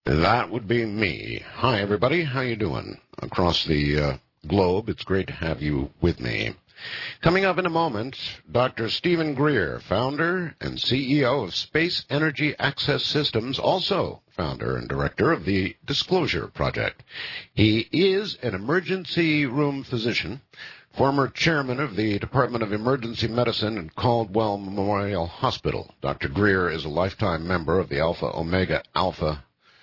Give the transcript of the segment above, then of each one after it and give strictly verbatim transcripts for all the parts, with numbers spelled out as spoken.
That would be me. Hi, everybody. How you doing? Across the uh, globe, it's great to have you with me. Coming up in a moment, Doctor Steven Greer, founder and C E O of Space Energy Access Systems, also founder and director of the Disclosure Project. He is an emergency room physician, former chairman of the Department of Emergency Medicine at Caldwell Memorial Hospital. Doctor Greer is a lifetime member of the Alpha Omega Alpha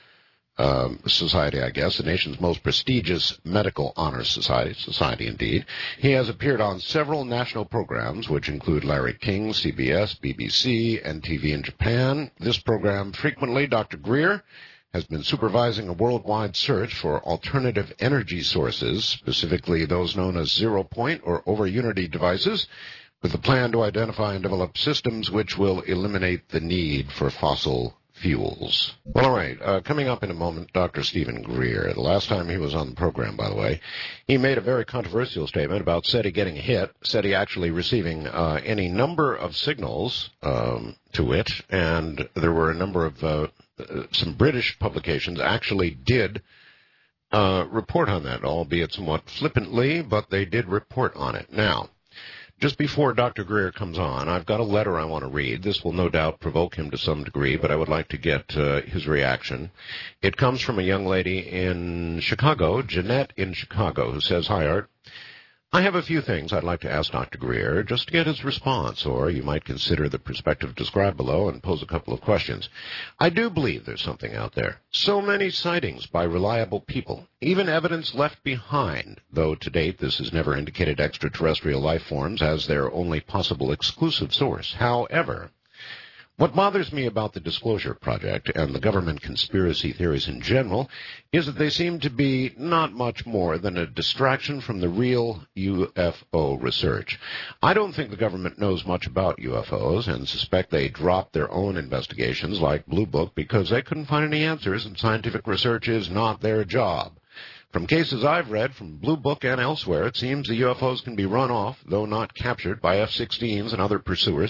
Um, society, I guess, the nation's most prestigious medical honor society, society indeed. He has appeared on several national programs, which include Larry King, C B S, B B C, and T V in Japan. This program, frequently, Doctor Greer has been supervising a worldwide search for alternative energy sources, specifically those known as zero-point or over-unity devices, with the plan to identify and develop systems which will eliminate the need for fossil fuels. Well, all right. Uh, coming up in a moment, Doctor Steven Greer. The last time he was on the program, by the way, he made a very controversial statement about SETI getting hit, SETI actually receiving uh, any number of signals um, to it, and there were a number of uh, some British publications actually did uh, report on that, albeit somewhat flippantly, but they did report on it. Now, just before Doctor Greer comes on, I've got a letter I want to read. This will no doubt provoke him to some degree, but I would like to get uh, his reaction. It comes from a young lady in Chicago, Jeanette in Chicago, who says, "Hi, Art. I have a few things I'd like to ask Doctor Greer just to get his response, or you might consider the perspective described below and pose a couple of questions. I do believe there's something out there. So many sightings by reliable people, even evidence left behind, though to date this has never indicated extraterrestrial life forms as their only possible exclusive source. However, what bothers me about the Disclosure Project and the government conspiracy theories in general is that they seem to be not much more than a distraction from the real U F O research. I don't think the government knows much about U F Os and suspect they dropped their own investigations like Blue Book because they couldn't find any answers and scientific research is not their job. From cases I've read from Blue Book and elsewhere, it seems the U F Os can be run off, though not captured, by F sixteens and other pursuers,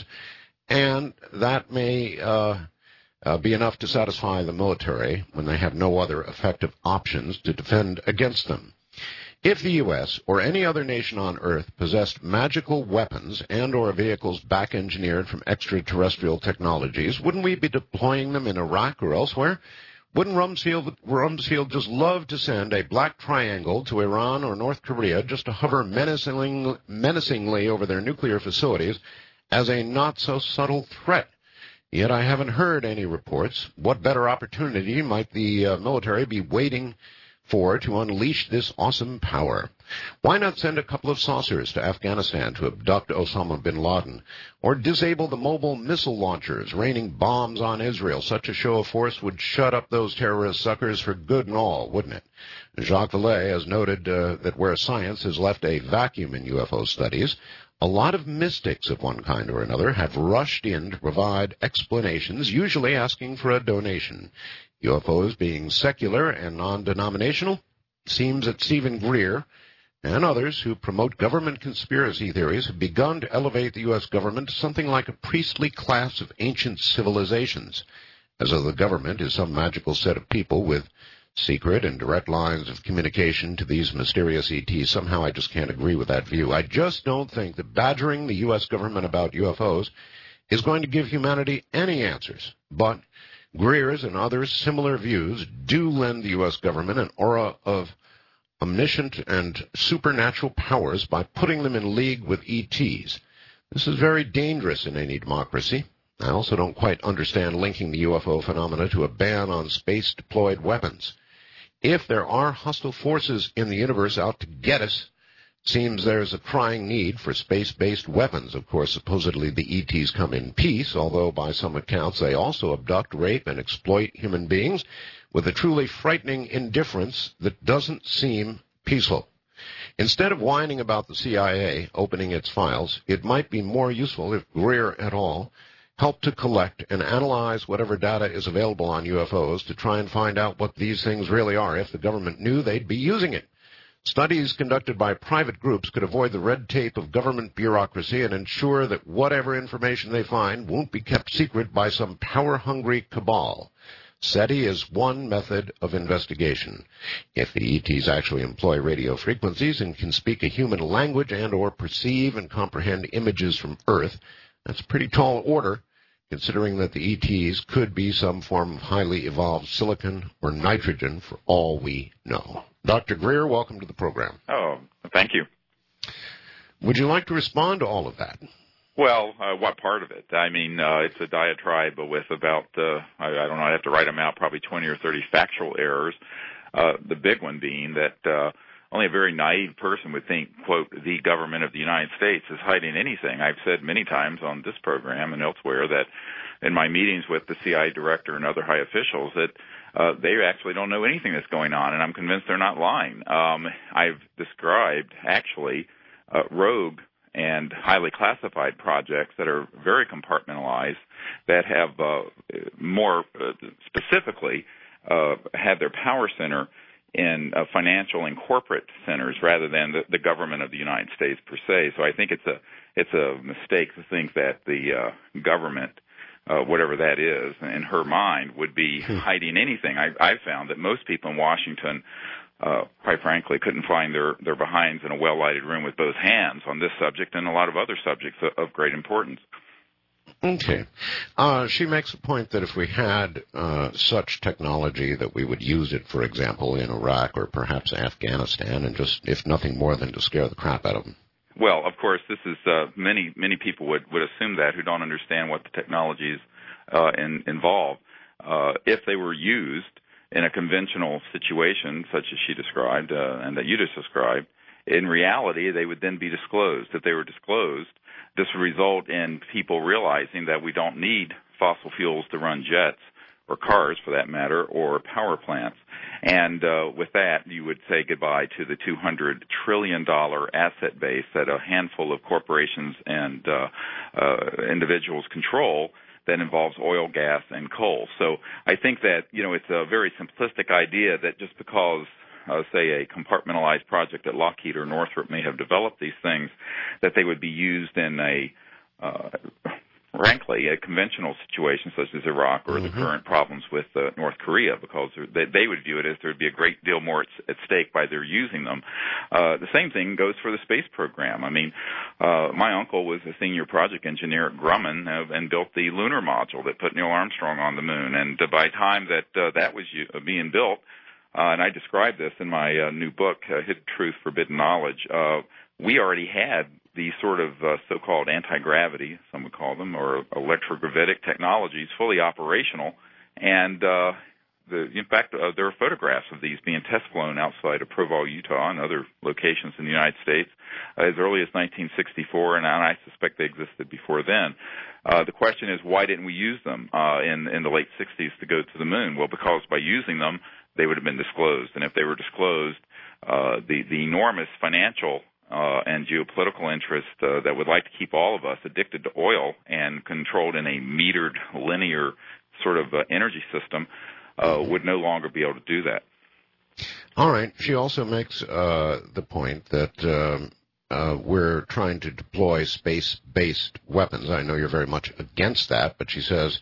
and that may uh, uh, be enough to satisfy the military when they have no other effective options to defend against them. If the U S or any other nation on Earth possessed magical weapons and or vehicles back-engineered from extraterrestrial technologies, wouldn't we be deploying them in Iraq or elsewhere? Wouldn't Rumsfeld, Rumsfeld just love to send a black triangle to Iran or North Korea just to hover menacingly, menacingly over their nuclear facilities as a not-so-subtle threat? Yet I haven't heard any reports. What better opportunity might the uh, military be waiting for to unleash this awesome power? Why not send a couple of saucers to Afghanistan to abduct Osama bin Laden, or disable the mobile missile launchers raining bombs on Israel? Such a show of force would shut up those terrorist suckers for good and all, wouldn't it? Jacques Vallée has noted uh, that where science has left a vacuum in U F O studies, a lot of mystics of one kind or another have rushed in to provide explanations, usually asking for a donation. U F Os being secular and non-denominational, seems that Steven Greer and others who promote government conspiracy theories have begun to elevate the U S government to something like a priestly class of ancient civilizations, as though the government is some magical set of people with secret and direct lines of communication to these mysterious E Ts. Somehow I just can't agree with that view. I just don't think that badgering the U S government about U F Os is going to give humanity any answers. But Greer's and others' similar views do lend the U S government an aura of omniscient and supernatural powers by putting them in league with E Ts. This is very dangerous in any democracy. I also don't quite understand linking the U F O phenomena to a ban on space-deployed weapons. If there are hostile forces in the universe out to get us, it seems there's a crying need for space-based weapons. Of course, supposedly the E Ts come in peace, although by some accounts they also abduct, rape, and exploit human beings with a truly frightening indifference that doesn't seem peaceful. Instead of whining about the C I A opening its files, it might be more useful if Greer et al. Help to collect and analyze whatever data is available on U F Os to try and find out what these things really are. If the government knew, they'd be using it. Studies conducted by private groups could avoid the red tape of government bureaucracy and ensure that whatever information they find won't be kept secret by some power-hungry cabal. SETI is one method of investigation. If the E Ts actually employ radio frequencies and can speak a human language and or perceive and comprehend images from Earth, that's a pretty tall order, considering that the E Ts could be some form of highly evolved silicon or nitrogen for all we know. Doctor Greer, welcome to the program. Oh, thank you. Would you like to respond to all of that? Well, uh, what part of it? I mean, uh, it's a diatribe with about, uh, I, I don't know, I have to write them out, probably twenty or thirty factual errors. Uh, the big one being that uh, only a very naive person would think, quote, the government of the United States is hiding anything. I've said many times on this program and elsewhere that in my meetings with the C I A director and other high officials that uh, they actually don't know anything that's going on, and I'm convinced they're not lying. Um, I've described, actually, uh, rogue and highly classified projects that are very compartmentalized, that have uh, more uh, specifically uh, had their power center in uh, financial and corporate centers rather than the, the government of the United States per se. So I think it's a it's a mistake to think that the uh, government, uh, whatever that is, in her mind, would be hiding anything. I, I've found that most people in Washington, Uh, quite frankly, couldn't find their, their behinds in a well-lighted room with both hands on this subject and a lot of other subjects of, of great importance. Okay. Uh, she makes a point that if we had uh, such technology that we would use it, for example, in Iraq or perhaps Afghanistan, and just, if nothing more than to scare the crap out of them. Well, of course, this is uh, many many people would, would assume that who don't understand what the technologies uh, in, involve. Uh, if they were used in a conventional situation, such as she described uh, and that you just described, in reality, they would then be disclosed. If they were disclosed, this would result in people realizing that we don't need fossil fuels to run jets or cars, for that matter, or power plants. And uh, with that, you would say goodbye to the two hundred trillion dollars asset base that a handful of corporations and uh, uh, individuals control that involves oil, gas, and coal. So I think that, you know, it's a very simplistic idea that just because, uh, say, a compartmentalized project at Lockheed or Northrop may have developed these things, that they would be used in a, uh, frankly, a conventional situation such as Iraq or mm-hmm. the current problems with uh, North Korea, because they, they would view it as there would be a great deal more at, at stake by their using them. Uh, the same thing goes for the space program. I mean, uh, my uncle was a senior project engineer at Grumman uh, and built the lunar module that put Neil Armstrong on the moon. And uh, by the time that uh, that was uh, being built, uh, and I described this in my uh, new book, uh, Hidden Truth, Forbidden Knowledge, uh, we already had these sort of uh, so-called anti-gravity, some would call them, or electrogravitic technologies fully operational. And uh, the, in fact, uh, there are photographs of these being test-flown outside of Provo, Utah, and other locations in the United States uh, as early as nineteen sixty-four, and I suspect they existed before then. Uh, the question is, why didn't we use them uh, in, in the late sixties to go to the moon? Well, because by using them, they would have been disclosed. And if they were disclosed, uh, the, the enormous financial Uh, and geopolitical interest uh, that would like to keep all of us addicted to oil and controlled in a metered, linear sort of uh, energy system uh, would no longer be able to do that. All right. She also makes uh, the point that um, uh, we're trying to deploy space-based weapons. I know you're very much against that, but she says,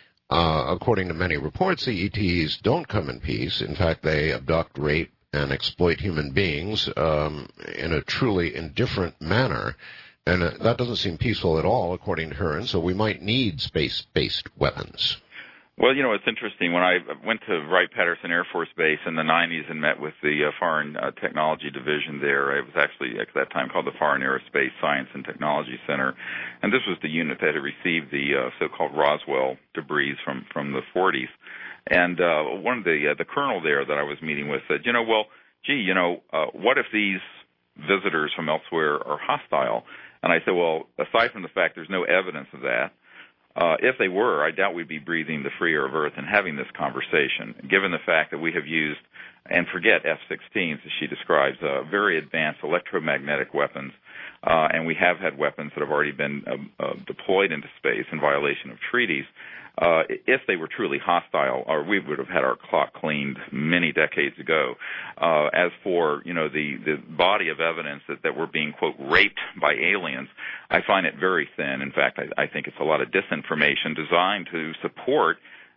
uh, according to many reports, the E Ts don't come in peace. In fact, they abduct, rape, and exploit human beings um, in a truly indifferent manner. And uh, that doesn't seem peaceful at all, according to her, and so we might need space-based weapons. Well, you know, it's interesting. When I went to Wright-Patterson Air Force Base in the nineties and met with the uh, Foreign uh, Technology Division there, it was actually at that time called the Foreign Aerospace Science and Technology Center, and this was the unit that had received the uh, so-called Roswell debris from, from the forties. And uh, one of the uh, the colonel there that I was meeting with said, you know, well, gee, you know, uh, what if these visitors from elsewhere are hostile? And I said, well, aside from the fact there's no evidence of that, uh, if they were, I doubt we'd be breathing the free air of Earth and having this conversation, given the fact that we have used, and forget F sixteens, as she describes, uh, very advanced electromagnetic weapons, uh, and we have had weapons that have already been uh, uh, deployed into space in violation of treaties. Uh, if they were truly hostile, or we would have had our clock cleaned many decades ago. Uh, as for, you know, the, the body of evidence that, that we're being, quote, raped by aliens, I find it very thin. In fact, I, I think it's a lot of disinformation designed to support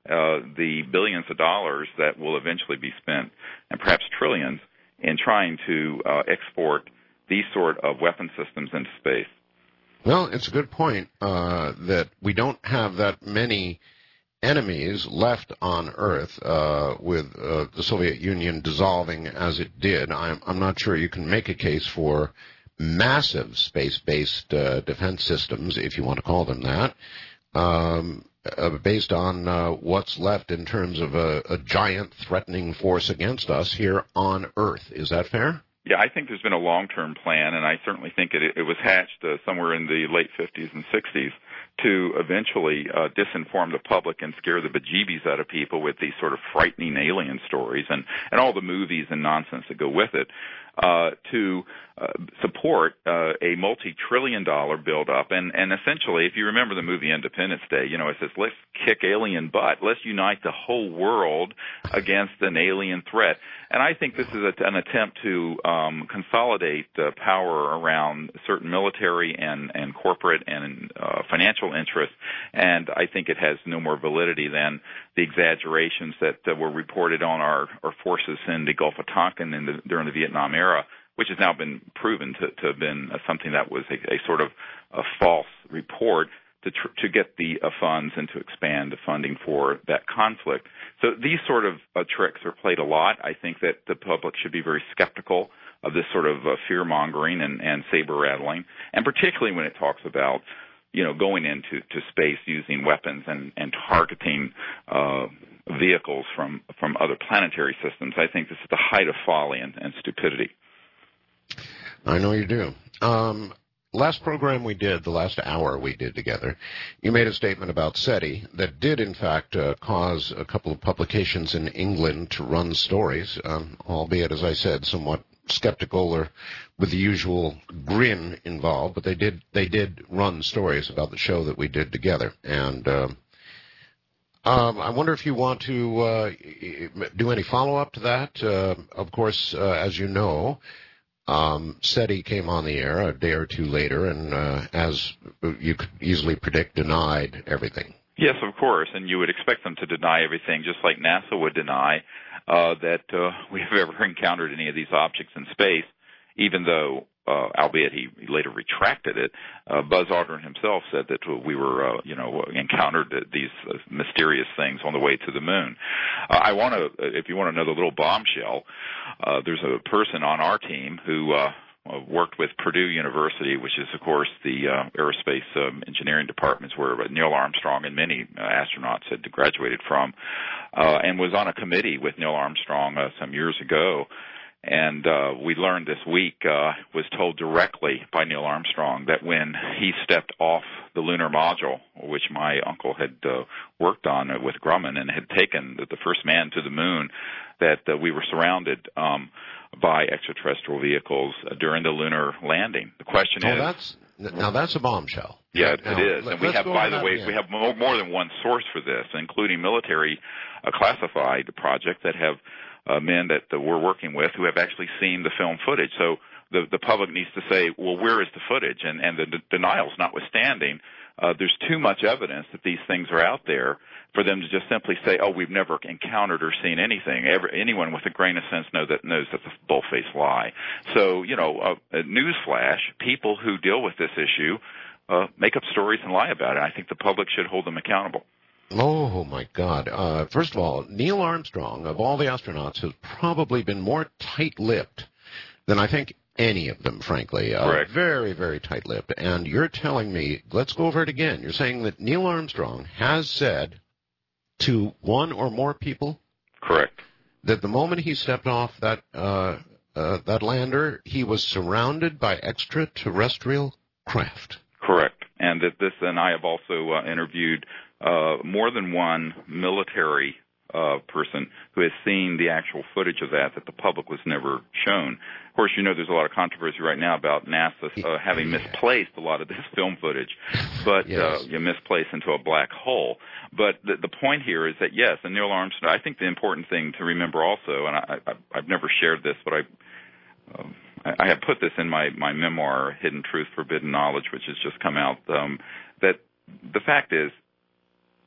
uh, the billions of dollars that will eventually be spent, and perhaps trillions, in trying to uh, export these sort of weapon systems into space. Well, it's a good point uh, that we don't have that many enemies left on Earth uh, with uh, the Soviet Union dissolving as it did. I'm, I'm not sure you can make a case for massive space-based uh, defense systems, if you want to call them that, um, uh, based on uh, what's left in terms of a, a giant threatening force against us here on Earth. Is that fair? Yeah, I think there's been a long-term plan, and I certainly think it, it was hatched uh, somewhere in the late fifties and sixties to eventually uh, disinform the public and scare the bejeebies out of people with these sort of frightening alien stories and, and all the movies and nonsense that go with it, uh, to uh, support uh, a multi-trillion dollar buildup. And, and essentially, if you remember the movie Independence Day, you know, it says, let's kick alien butt. Let's unite the whole world against an alien threat. And I think this is a, an attempt to um, consolidate uh, power around certain military and, and corporate and uh, financial interests, and I think it has no more validity than the exaggerations that uh, were reported on our, our forces in the Gulf of Tonkin in the, during the Vietnam era, which has now been proven to, to have been uh, something that was a, a sort of a false report to, tr- to get the uh, funds and to expand the funding for that conflict. So these sort of uh, tricks are played a lot. I think that the public should be very skeptical of this sort of uh, fear-mongering and, and saber-rattling, and particularly when it talks about, you know, going into to space using weapons and, and targeting uh, vehicles from, from other planetary systems. I think this is the height of folly and, and stupidity. I know you do. Um, last program we did, the last hour we did together, you made a statement about SETI that did, in fact, uh, cause a couple of publications in England to run stories, um, albeit, as I said, somewhat skeptical or with the usual grin involved, but they did they did run stories about the show that we did together. And um, um, I wonder if you want to uh, do any follow-up to that. Uh, of course, uh, as you know, um, SETI came on the air a day or two later, and uh, as you could easily predict, denied everything. Yes, of course, and you would expect them to deny everything, just like NASA would deny uh, that uh, we have ever encountered any of these objects in space, even though, uh, albeit he later retracted it, uh, Buzz Aldrin himself said that we were, uh, you know, encountered these uh, mysterious things on the way to the moon. Uh, I want to, if you want another little bombshell, uh, there's a person on our team who uh, worked with Purdue University, which is, of course, the uh, aerospace um, engineering departments where Neil Armstrong and many uh, astronauts had graduated from, uh, and was on a committee with Neil Armstrong uh, some years ago. And uh, we learned this week, uh, was told directly by Neil Armstrong that when he stepped off the lunar module, which my uncle had uh, worked on with Grumman and had taken the first man to the moon, that uh, we were surrounded um, by extraterrestrial vehicles uh, during the lunar landing. The question oh, is... That's, now, that's a bombshell. Yeah, now, it is. And we have, by the way, again. we have more, more than one source for this, including military uh, classified projects that have uh, men that uh, we're working with who have actually seen the film footage. So the, the public needs to say, well, where is the footage? And, and the d- denials notwithstanding, uh, there's too much evidence that these things are out there for them to just simply say, oh, we've never encountered or seen anything. Every, anyone with a grain of sense know that, knows that's a bull-faced lie. So, you know, uh, a newsflash, people who deal with this issue uh, make up stories and lie about it. I think the public should hold them accountable. Oh, my God. Uh, first of all, Neil Armstrong, of all the astronauts, has probably been more tight-lipped than I think any of them, frankly. Uh, Correct. Very, very tight-lipped. And you're telling me, let's go over it again. You're saying that Neil Armstrong has said to one or more people? Correct. That the moment he stepped off that uh, uh, that lander, he was surrounded by extraterrestrial craft. Correct. And that this, and I have also uh, interviewed uh, more than one military uh, person who has seen the actual footage of that that the public was never shown. Of course, you know there's a lot of controversy right now about NASA uh, having misplaced a lot of this film footage, but yes. uh, you misplaced into a black hole. But the, the point here is that, yes, and Neil Armstrong, I think the important thing to remember also, and I, I, I've never shared this, but I, um, I have put this in my, my memoir, Hidden Truth, Forbidden Knowledge, which has just come out, um, that the fact is,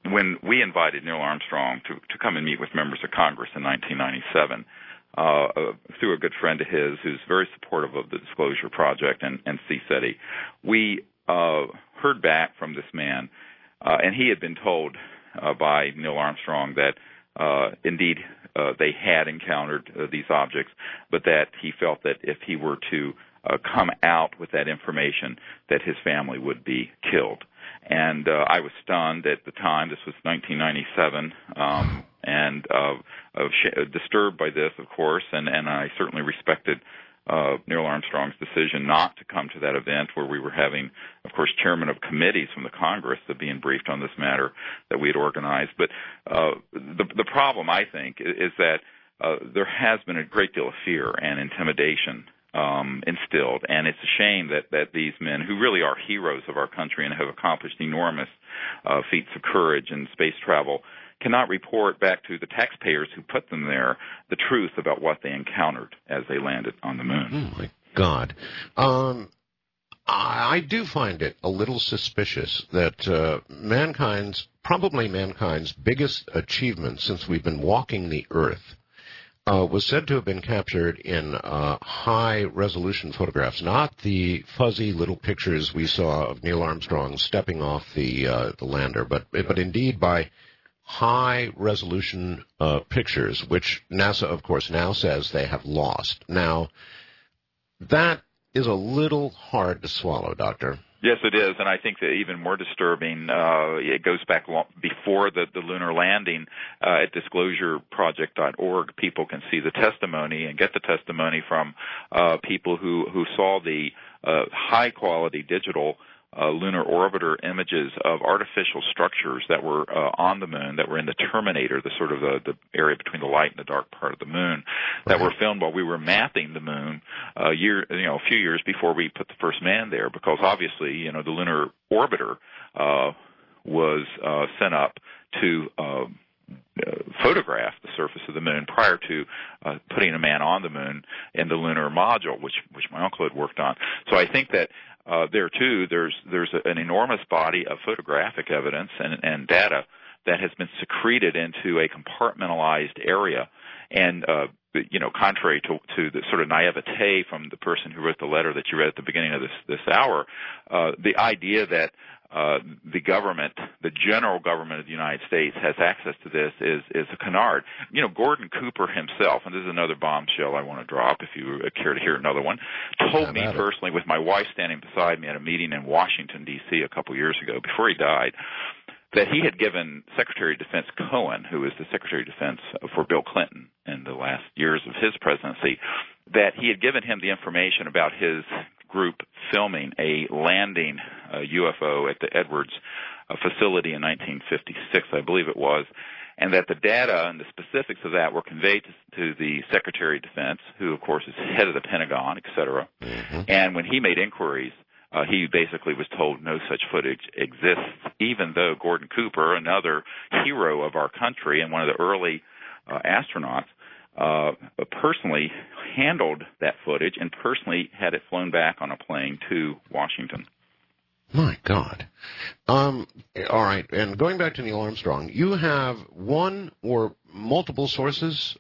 when we invited Neil Armstrong to, to come and meet with members of Congress in nineteen ninety-seven, uh, uh, through a good friend of his who's very supportive of the Disclosure Project and, and C SETI, we uh, heard back from this man, uh, and he had been told uh, by Neil Armstrong that uh, indeed uh, they had encountered uh, these objects, but that he felt that if he were to uh, come out with that information, that his family would be killed. And uh, I was stunned at the time. This was nineteen ninety-seven, um, and uh, uh, sh- disturbed by this, of course, and, and I certainly respected uh, Neil Armstrong's decision not to come to that event where we were having, of course, chairmen of committees from the Congress that being briefed on this matter that we had organized. But uh, the, the problem, I think, is that uh, there has been a great deal of fear and intimidation Um, instilled, and it's a shame that, that these men, who really are heroes of our country and have accomplished enormous uh, feats of courage in space travel, cannot report back to the taxpayers who put them there the truth about what they encountered as they landed on the moon. Oh, my God. Um, I, I do find it a little suspicious that uh, mankind's, probably mankind's biggest achievement since we've been walking the Earth, Uh, was said to have been captured in uh, high-resolution photographs, not the fuzzy little pictures we saw of Neil Armstrong stepping off the uh, the lander, but but indeed by high-resolution uh, pictures, which NASA, of course, now says they have lost. Now, that is a little hard to swallow, Doctor. Yes, it is, and I think that even more disturbing, uh, it goes back long, before the, the lunar landing. Uh, at disclosure project dot org, people can see the testimony and get the testimony from uh, people who, who saw the uh, high-quality digital uh, lunar orbiter images of artificial structures that were uh, on the moon, that were in the terminator, the sort of the, the area between the light and the dark part of the moon, that were filmed while we were mapping the moon a year, you know, a few years before we put the first man there, because obviously, you know, the lunar orbiter uh, was uh, sent up to uh, uh, photograph the surface of the moon prior to uh, putting a man on the moon in the lunar module, which which my uncle had worked on. So I think that Uh, there too, there's there's an enormous body of photographic evidence and, and data that has been secreted into a compartmentalized area, and uh, you know, contrary to, to the sort of naivete from the person who wrote the letter that you read at the beginning of this this hour, uh, the idea that uh, the government, the general government of the United States, has access to this is is a canard. You know, Gordon Cooper himself, and this is another bombshell I want to drop if you care to hear another one, told me personally, with my wife standing beside me at a meeting in Washington, D C a couple years ago, before he died, that he had given Secretary of Defense Cohen, who was the Secretary of Defense for Bill Clinton in the last years of his presidency, that he had given him the information about his group filming a landing uh, U F O at the Edwards uh, facility in nineteen fifty-six, I believe it was, and that the data and the specifics of that were conveyed to, to the Secretary of Defense, who, of course, is head of the Pentagon, et cetera. Mm-hmm. And when he made inquiries, uh, he basically was told no such footage exists, even though Gordon Cooper, another hero of our country and one of the early uh, astronauts, uh, personally handled that footage and personally had it flown back on a plane to Washington. My God. Um, all right, and going back to Neil Armstrong, you have one or multiple sources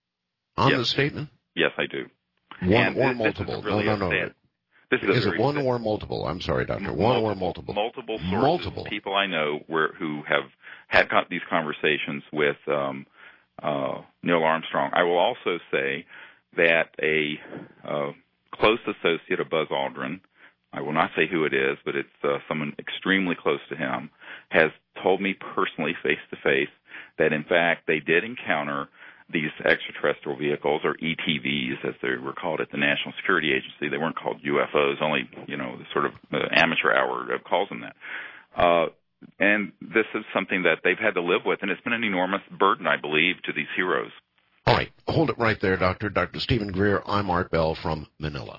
on yes. the statement? Yes, I do. One and or this, multiple? This is really no, no, no. Sad, this is, is it one sad. or multiple? I'm sorry, Doctor. One multiple, or multiple? Multiple sources. Multiple. People I know where, who have had these conversations with um, uh, Neil Armstrong. I will also say that a uh, close associate of Buzz Aldrin, I will not say who it is, but it's uh, someone extremely close to him, has told me personally, face-to-face, that in fact they did encounter these extraterrestrial vehicles, or E T Vs, as they were called at the National Security Agency. They weren't called U F Os, only, you know, the sort of uh, amateur hour calls them that. Uh, and this is something that they've had to live with, and it's been an enormous burden, I believe, to these heroes. All right, hold it right there, Doctor. Doctor Stephen Greer, I'm Art Bell from Manila.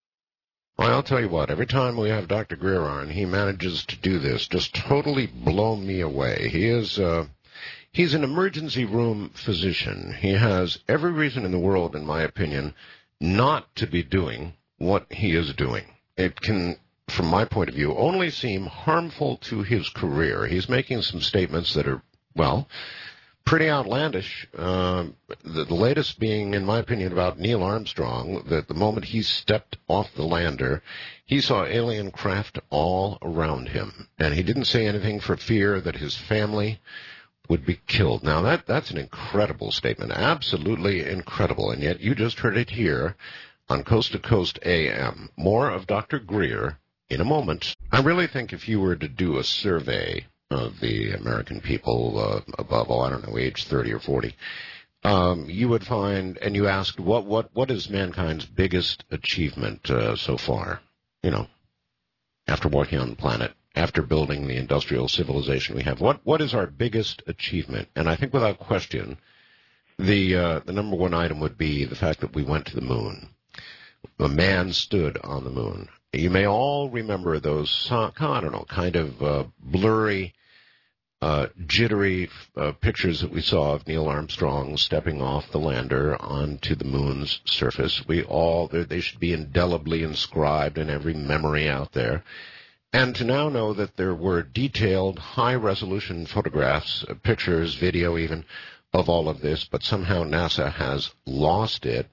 Well, I'll tell you what, every time we have Doctor Greer on, he manages to do this, just totally blow me away. He is, uh, he's an emergency room physician. He has every reason in the world, in my opinion, not to be doing what he is doing. It can from my point of view, only seem harmful to his career. He's making some statements that are, well, pretty outlandish. Um, the, the latest being, in my opinion, about Neil Armstrong, that the moment he stepped off the lander, he saw alien craft all around him. And he didn't say anything for fear that his family would be killed. Now, that that's an incredible statement, absolutely incredible. And yet you just heard it here on Coast to Coast A M. More of Doctor Greer in a moment. I really think if you were to do a survey of the American people uh, above, oh, I don't know, age thirty or forty, um, you would find, and you asked, what what what is mankind's biggest achievement uh, so far? You know, after walking on the planet, after building the industrial civilization we have, what what is our biggest achievement? And I think without question, the uh, the number one item would be the fact that we went to the moon. A man stood on the moon. You may all remember those, uh, I don't know, kind of uh, blurry, uh, jittery uh, pictures that we saw of Neil Armstrong stepping off the lander onto the moon's surface. We all, they should be indelibly inscribed in every memory out there. And to now know that there were detailed, high-resolution photographs, uh, pictures, video even, of all of this, but somehow NASA has lost it,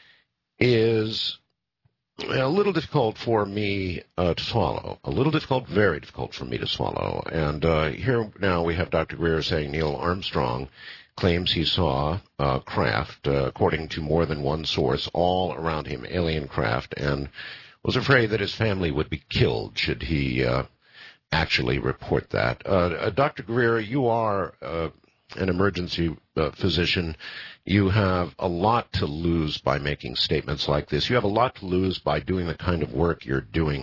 is a little difficult for me uh, to swallow. A little difficult, very difficult for me to swallow. And uh, here now we have Doctor Greer saying Neil Armstrong claims he saw uh, craft, uh, according to more than one source, all around him, alien craft, and was afraid that his family would be killed should he uh, actually report that. Uh, uh, Doctor Greer, you are uh, an emergency uh, physician. You have a lot to lose by making statements like this. You have a lot to lose by doing the kind of work you're doing.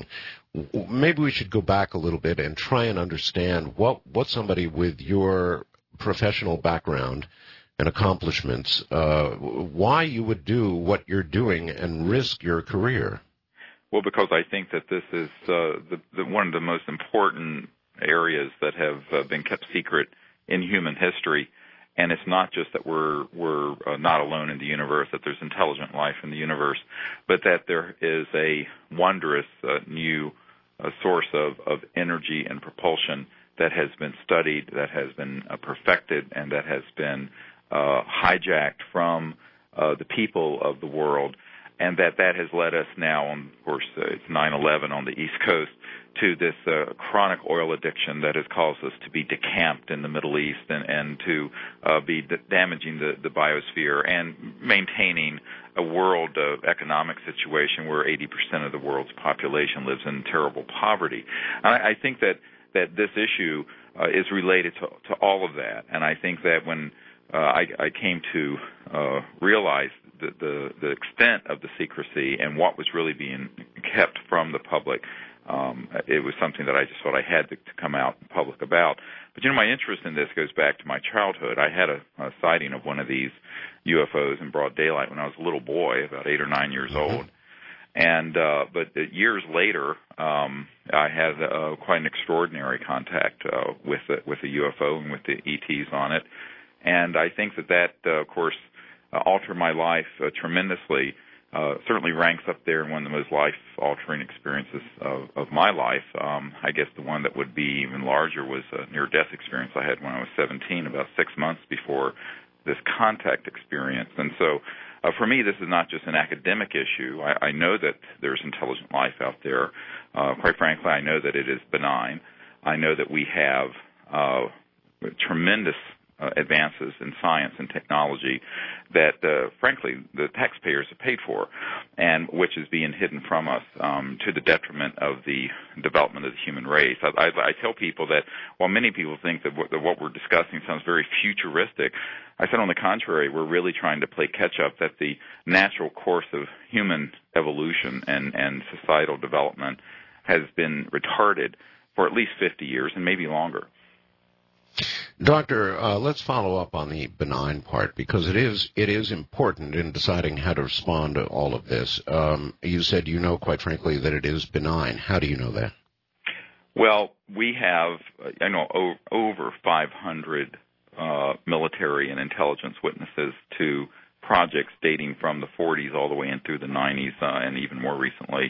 Maybe we should go back a little bit and try and understand what, what somebody with your professional background and accomplishments, uh, why you would do what you're doing and risk your career. Well, because I think that this is uh, the, the, one of the most important areas that have uh, been kept secret in human history. And it's not just that we're we're uh, not alone in the universe, that there's intelligent life in the universe, but that there is a wondrous uh, new uh, source of, of energy and propulsion that has been studied, that has been uh, perfected, and that has been uh, hijacked from uh, the people of the world, and that that has led us now, on, of course, uh, it's nine eleven on the East Coast, to this uh, chronic oil addiction that has caused us to be decamped in the Middle East and, and to uh, be d- damaging the, the biosphere and maintaining a world uh, economic situation where eighty percent of the world's population lives in terrible poverty. And I, I think that, that this issue uh, is related to, to all of that. And I think that when uh, I, I came to uh, realize the, the, the extent of the secrecy and what was really being kept from the public, Um, it was something that I just thought I had to, to come out in public about. But, you know, my interest in this goes back to my childhood. I had a, a sighting of one of these U F Os in broad daylight when I was a little boy, about eight or nine years mm-hmm. old. And uh, but years later, um, I had uh, quite an extraordinary contact uh, with the, with the U F O and with the E Ts on it. And I think that that, uh, of course, uh, altered my life uh, tremendously. Uh, certainly ranks up there in one of the most life-altering experiences of, of my life. Um, I guess the one that would be even larger was a near-death experience I had when I was seventeen, about six months before this contact experience. And so uh, for me, this is not just an academic issue. I, I know that there's intelligent life out there. Uh, quite frankly, I know that it is benign. I know that we have uh, tremendous Uh, advances in science and technology that, uh, frankly, the taxpayers have paid for, and which is being hidden from us um, to the detriment of the development of the human race. I, I, I tell people that while many people think that what, that what we're discussing sounds very futuristic, I said on the contrary, we're really trying to play catch-up, that the natural course of human evolution and, and societal development has been retarded for at least fifty years and maybe longer. Doctor, uh, let's follow up on the benign part, because it is it is important in deciding how to respond to all of this. Um, you said you know, quite frankly, that it is benign. How do you know that? Well, we have, I know, o- over five hundred uh, military and intelligence witnesses to projects dating from the forties all the way in through the nineties uh, and even more recently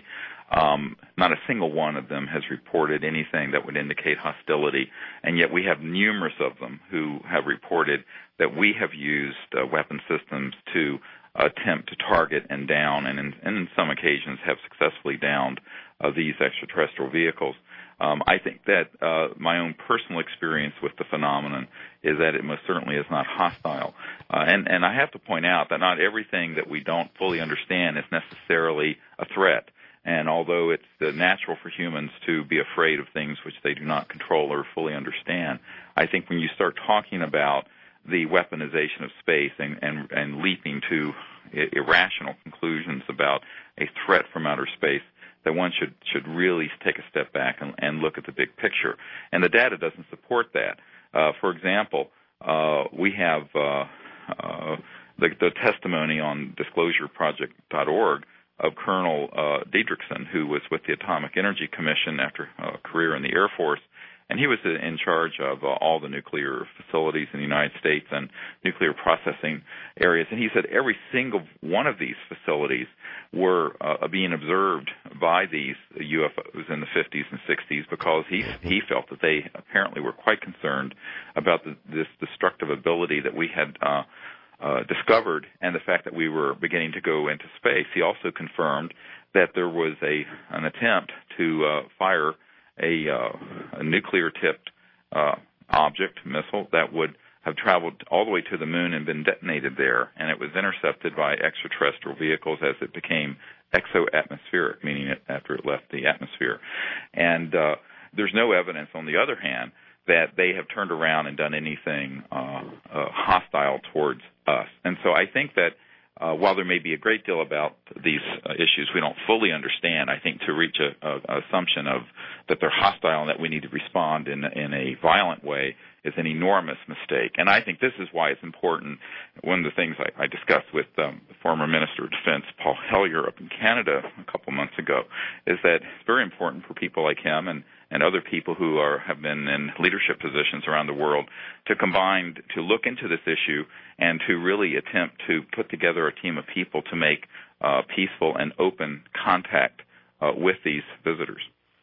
Um, not a single one of them has reported anything that would indicate hostility, and yet we have numerous of them who have reported that we have used uh, weapon systems to attempt to target and down, and in, and in some occasions have successfully downed uh, these extraterrestrial vehicles. Um, I think that uh, my own personal experience with the phenomenon is that it most certainly is not hostile. Uh, and, and I have to point out that not everything that we don't fully understand is necessarily a threat. And although it's uh, natural for humans to be afraid of things which they do not control or fully understand, I think when you start talking about the weaponization of space and, and, and leaping to I- irrational conclusions about a threat from outer space, that one should should really take a step back and, and look at the big picture. And the data doesn't support that. Uh, for example, uh, we have uh, uh, the, the testimony on disclosure project dot org of Colonel uh, Diedrichson, who was with the Atomic Energy Commission after a career in the Air Force, and he was in charge of uh, all the nuclear facilities in the United States and nuclear processing areas. And he said every single one of these facilities were uh, being observed by these U F Os in the fifties and sixties because he he felt that they apparently were quite concerned about the, this destructive ability that we had uh, uh, discovered and the fact that we were beginning to go into space. He also confirmed that there was a an attempt to uh, fire a, uh, a nuclear-tipped uh, object, missile, that would have traveled all the way to the moon and been detonated there, and it was intercepted by extraterrestrial vehicles as it became exo-atmospheric, meaning it after it left the atmosphere. And uh, there's no evidence, on the other hand, that they have turned around and done anything uh, uh, hostile towards us. And so I think that Uh, while there may be a great deal about these uh, issues we don't fully understand, I think to reach a, a, a assumption of that they're hostile and that we need to respond in, in a violent way is an enormous mistake. And I think this is why it's important. One of the things I, I discussed with um, the former Minister of Defense, Paul Hellyer, up in Canada a couple months ago, is that it's very important for people like him and and other people who are have been in leadership positions around the world to combine, to look into this issue and to really attempt to put together a team of people to make uh, peaceful and open contact uh, with these visitors.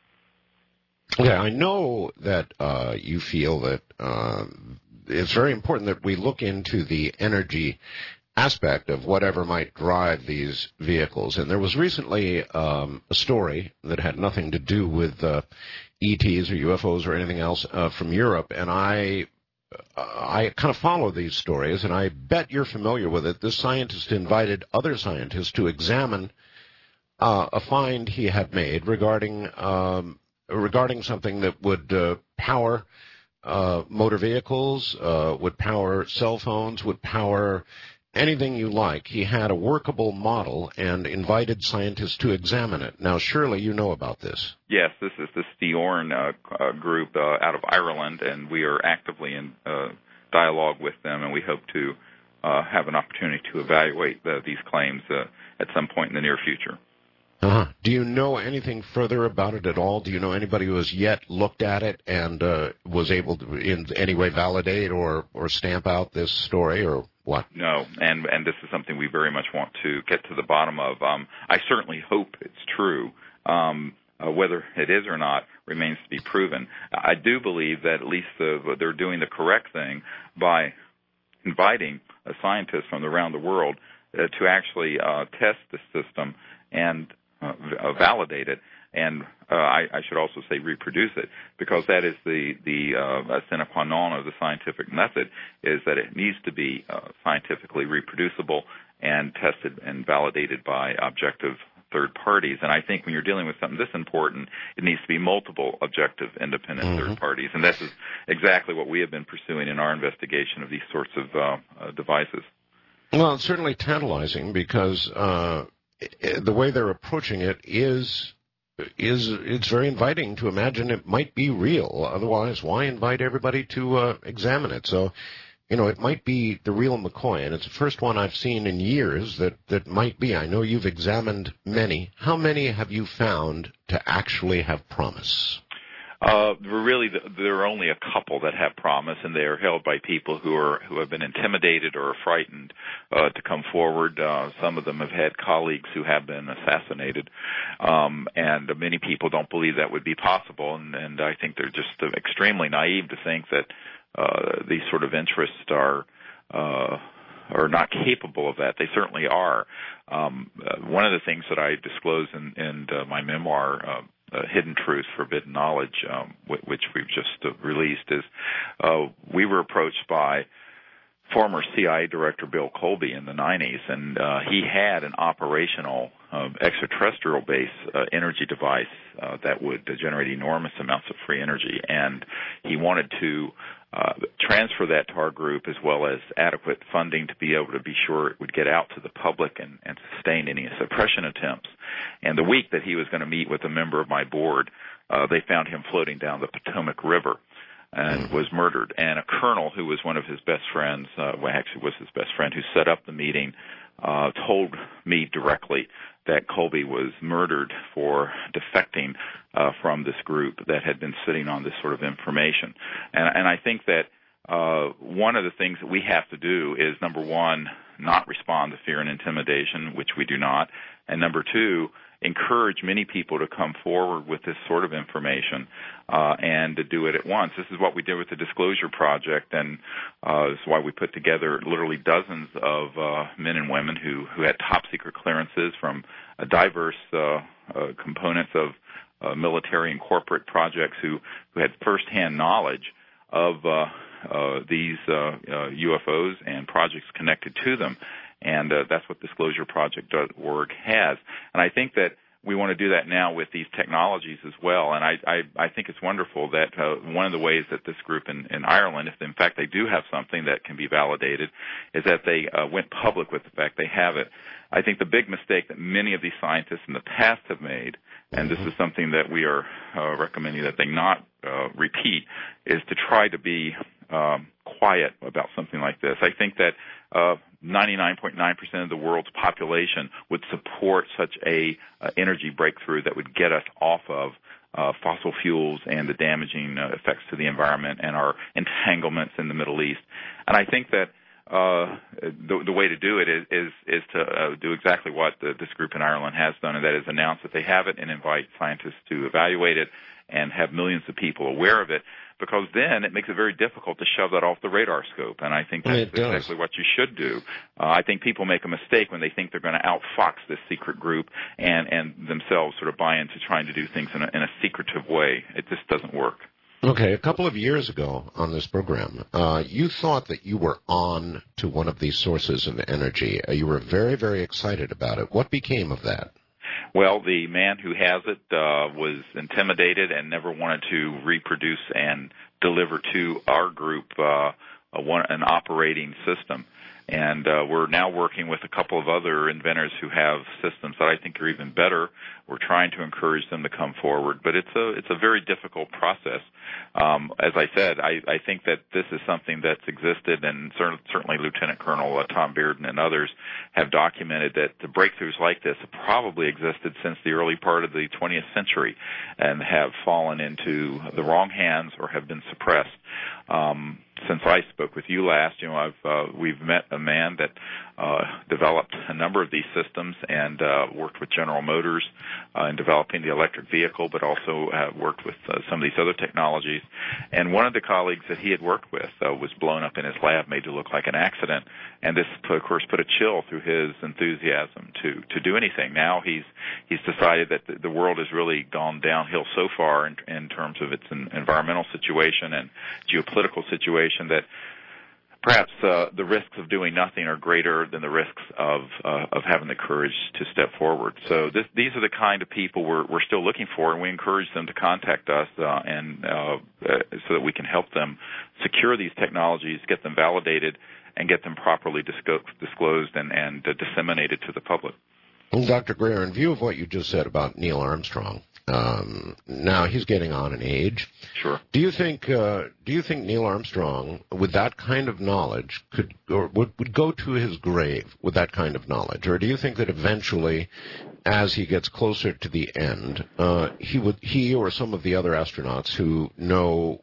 Yeah, I know that uh, you feel that uh, it's very important that we look into the energy aspect of whatever might drive these vehicles. And there was recently um, a story that had nothing to do with uh, E Ts or U F Os or anything else uh, from Europe, and I I kind of follow these stories, and I bet you're familiar with it. This scientist invited other scientists to examine uh, a find he had made regarding um, regarding something that would uh, power uh, motor vehicles, uh, would power cell phones, would power anything you like. He had a workable model and invited scientists to examine it. Now, surely you know about this. Yes, this is the Stiorn uh, uh, group uh, out of Ireland, and we are actively in uh, dialogue with them, and we hope to uh, have an opportunity to evaluate the, these claims uh, at some point in the near future. Uh-huh. Do you know anything further about it at all? Do you know anybody who has yet looked at it and uh, was able to in any way validate or, or stamp out this story, or what? No, and and this is something we very much want to get to the bottom of. Um, I certainly hope it's true. Um, uh, whether it is or not remains to be proven. I do believe that at least the, they're doing the correct thing by inviting a scientist from around the world uh, to actually uh, test the system and Uh, validate it, and uh, I, I should also say reproduce it, because that is the the uh, sine qua non of the scientific method, is that it needs to be uh, scientifically reproducible and tested and validated by objective third parties. And I think when you're dealing with something this important, it needs to be multiple objective, independent mm-hmm. third parties, and this is exactly what we have been pursuing in our investigation of these sorts of uh, uh, devices. Well, it's certainly tantalizing because Uh the way they're approaching it is is it's very inviting to imagine it might be real. Otherwise, why invite everybody to uh, examine it? So, you know, it might be the real McCoy, and it's the first one I've seen in years that, that might be. I know you've examined many. How many have you found to actually have promise? Uh, really, there are only a couple that have promise, and they are held by people who are who have been intimidated or frightened uh, to come forward. Uh, some of them have had colleagues who have been assassinated, um, and many people don't believe that would be possible. And, and I think they're just extremely naive to think that uh, these sort of interests are uh, are not capable of that. They certainly are. Um, uh, one of the things that I disclose in, in uh, my memoir. Uh, Uh, Hidden Truth, Forbidden Knowledge, um, w- which we've just uh, released, is uh, we were approached by former C I A Director Bill Colby in the nineties, and uh, he had an operational uh, extraterrestrial-based uh, energy device uh, that would uh, generate enormous amounts of free energy, and he wanted to uh, transfer that to our group as well as adequate funding to be able to be sure it would get out to the public and, and sustain any suppression attempts. And the week that he was going to meet with a member of my board, uh, they found him floating down the Potomac River and was murdered. And a colonel who was one of his best friends, uh, well, actually was his best friend, who set up the meeting, uh, told me directly that Colby was murdered for defecting uh, from this group that had been sitting on this sort of information. And, and I think that uh, one of the things that we have to do is, number one, not respond to fear and intimidation, which we do not, and number two, encourage many people to come forward with this sort of information uh, and to do it at once. This is what we did with the Disclosure Project, and uh, this is why we put together literally dozens of uh, men and women who, who had top-secret clearances from uh, diverse uh, uh, components of uh, military and corporate projects who, who had first-hand knowledge of uh, uh, these uh, uh, U F Os and projects connected to them. And uh, that's what disclosure project dot org has. And I think that we want to do that now with these technologies as well. And I, I, I think it's wonderful that uh, one of the ways that this group in, in Ireland, if in fact they do have something that can be validated, is that they uh, went public with the fact they have it. I think the big mistake that many of these scientists in the past have made, and this is something that we are uh, recommending that they not uh, repeat, is to try to be um, quiet about something like this. I think that uh, ninety-nine point nine percent of the world's population would support such a uh, energy breakthrough that would get us off of uh, fossil fuels and the damaging uh, effects to the environment and our entanglements in the Middle East. And I think that uh, the, the way to do it is is, is to uh, do exactly what the, this group in Ireland has done, and that is announce that they have it and invite scientists to evaluate it and have millions of people aware of it, because then it makes it very difficult to shove that off the radar scope. And I think that's exactly what you should do. Uh, I think people make a mistake when they think they're going to outfox this secret group and, and themselves sort of buy into trying to do things in a, in a secretive way. It just doesn't work. Okay, a couple of years ago on this program, uh, you thought that you were on to one of these sources of energy. Uh, you were very, very excited about it. What became of that? Well, the man who has it uh, was intimidated and never wanted to reproduce and deliver to our group uh, a one, an operating system. And uh, we're now working with a couple of other inventors who have systems that I think are even better. We're trying to encourage them to come forward, but it's a it's a very difficult process. Um, as I said, I, I think that this is something that's existed, and cer- certainly Lieutenant Colonel uh, Tom Bearden and others have documented that the breakthroughs like this have probably existed since the early part of the twentieth century and have fallen into the wrong hands or have been suppressed. Um, since I spoke with you last, you know, I've uh, we've met a man that uh, developed a number of these systems and uh, worked with General Motors uh, in developing the electric vehicle, but also uh, worked with uh, some of these other technologies. And one of the colleagues that he had worked with uh, was blown up in his lab, made to look like an accident. And this, of course, put a chill through his enthusiasm to to do anything. Now he's he's decided that the, the world has really gone downhill so far in, in terms of its environmental situation and geopolitical situation that perhaps uh, the risks of doing nothing are greater than the risks of uh, of having the courage to step forward. So this, these are the kind of people we're we're still looking for, and we encourage them to contact us uh, and uh, uh, so that we can help them secure these technologies, get them validated, and get them properly disco- disclosed and, and uh, disseminated to the public. Well, Doctor Greer, in view of what you just said about Neil Armstrong, Um, now he's getting on in age. Sure. Do you think uh, Do you think Neil Armstrong, with that kind of knowledge, could or would, would go to his grave with that kind of knowledge, or do you think that eventually, as he gets closer to the end, uh, he would he or some of the other astronauts who know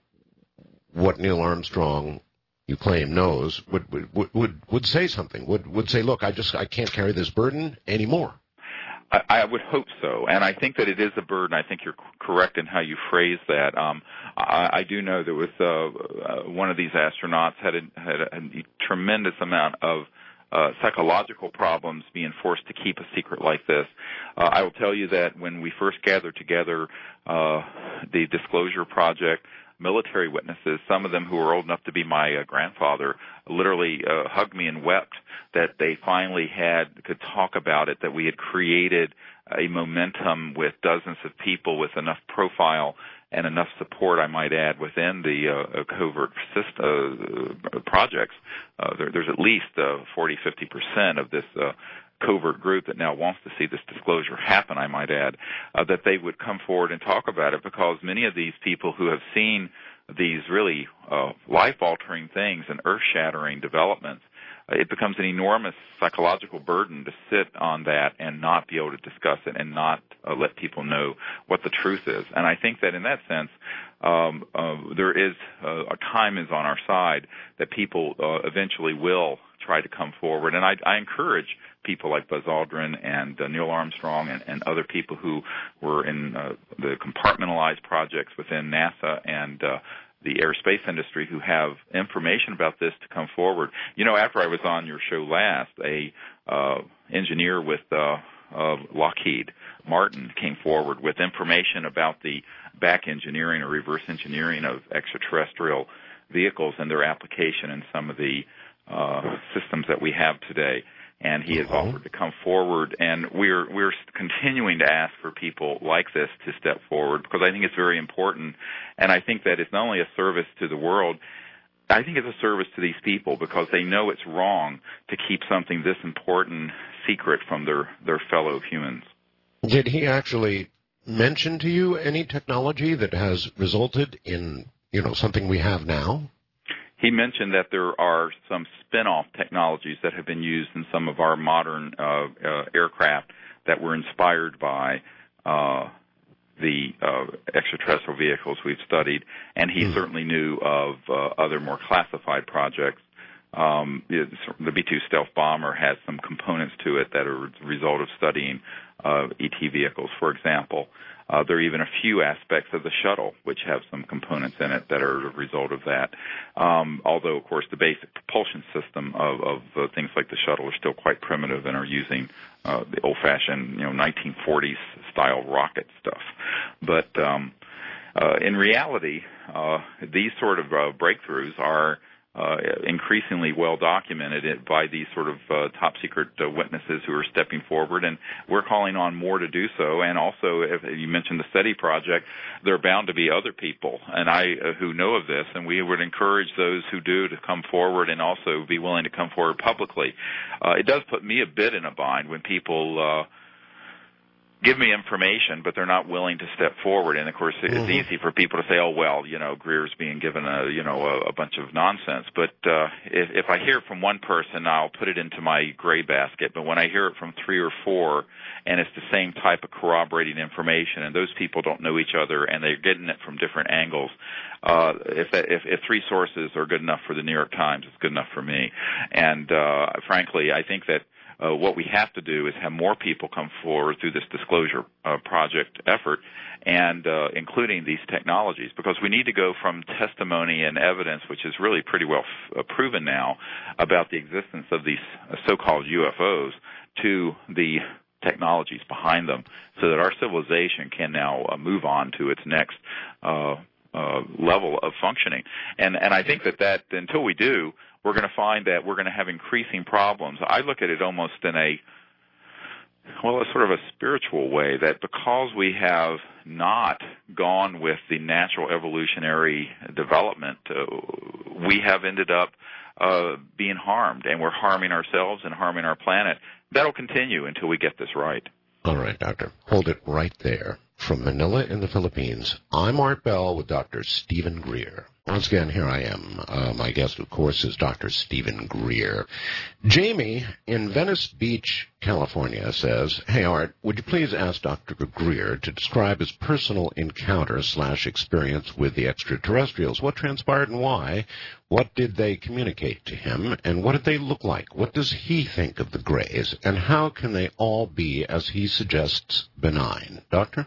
what Neil Armstrong, you claim, knows, would would would would say something? Would would say, look, I just I can't carry this burden anymore. I, I would hope so, and I think that it is a burden. I think you're correct in how you phrase that. Um, I, I do know that with uh, uh, one of these astronauts had a, had a, a tremendous amount of uh, psychological problems being forced to keep a secret like this. Uh, I will tell you that when we first gathered together uh, the Disclosure Project, military witnesses, some of them who were old enough to be my uh, grandfather, literally uh, hugged me and wept that they finally had could talk about it, that we had created a momentum with dozens of people with enough profile and enough support, I might add, within the uh, covert system, uh, projects. Uh, there, there's at least uh, forty, fifty percent of this uh, covert group that now wants to see this disclosure happen, I might add, uh, that they would come forward and talk about it, because many of these people who have seen these really uh, life-altering things and earth-shattering developments, uh, it becomes an enormous psychological burden to sit on that and not be able to discuss it and not uh, let people know what the truth is. And I think that in that sense, um, uh, there is uh, a time is on our side that people uh, eventually will try to come forward. And I, I encourage people like Buzz Aldrin and uh, Neil Armstrong and, and other people who were in uh, the compartmentalized projects within NASA and uh, the aerospace industry who have information about this to come forward. You know, after I was on your show last, a uh, engineer with uh, uh, Lockheed Martin came forward with information about the back engineering or reverse engineering of extraterrestrial vehicles and their application in some of the uh, systems that we have today. And he has uh-huh. offered to come forward, and we're we're continuing to ask for people like this to step forward, because I think it's very important, and I think that it's not only a service to the world, I think it's a service to these people, because they know it's wrong to keep something this important secret from their, their fellow humans. Did he actually mention to you any technology that has resulted in, you know, something we have now? He mentioned that there are some spin-off technologies that have been used in some of our modern uh, uh, aircraft that were inspired by uh, the uh, extraterrestrial vehicles we've studied, and he mm. certainly knew of uh, other more classified projects. Um, the B two stealth bomber has some components to it that are a result of studying uh, E T vehicles, for example. Uh, there are even a few aspects of the shuttle which have some components in it that are a result of that. Um, although, of course, the basic propulsion system of, of uh, things like the shuttle are still quite primitive and are using uh, the old-fashioned, you know, nineteen forties style rocket stuff. But um, uh, in reality, uh, these sort of uh, breakthroughs are Uh, increasingly well documented by these sort of uh, top secret uh, witnesses who are stepping forward, and we're calling on more to do so. And also, if you mentioned the SETI project, there are bound to be other people and I uh, who know of this, and we would encourage those who do to come forward and also be willing to come forward publicly. Uh, it does put me a bit in a bind when people uh, give me information, but they're not willing to step forward. And of course, it's mm-hmm. easy for people to say, "Oh, well, you know, Greer's being given a, you know, a, a bunch of nonsense." But uh, if, if I hear it from one person, I'll put it into my gray basket. But when I hear it from three or four, and it's the same type of corroborating information, and those people don't know each other, and they're getting it from different angles, uh, if, if if three sources are good enough for the New York Times, it's good enough for me. And uh, frankly, I think that Uh, what we have to do is have more people come forward through this disclosure uh, project effort, and uh, including these technologies, because we need to go from testimony and evidence, which is really pretty well f- uh, proven now, about the existence of these uh, so-called U F Os, to the technologies behind them, so that our civilization can now uh, move on to its next uh, uh, level of functioning. And, and I think that, that until we do, we're going to find that we're going to have increasing problems. I look at it almost in a, well, a sort of a spiritual way, that because we have not gone with the natural evolutionary development, uh, we have ended up uh, being harmed, and we're harming ourselves and harming our planet. That'll continue until we get this right. All right, Doctor. Hold it right there. from Manila in the Philippines. I'm Art Bell with Doctor Stephen Greer. Once again, here I am. Uh, my guest, of course, is Doctor Stephen Greer. Jamie in Venice Beach, California says, "Hey, Art, would you please ask Doctor Greer to describe his personal encounter slash experience with the extraterrestrials? What transpired and why? What did they communicate to him, and what did they look like? What does he think of the Greys, and how can they all be, as he suggests, benign?" Doctor?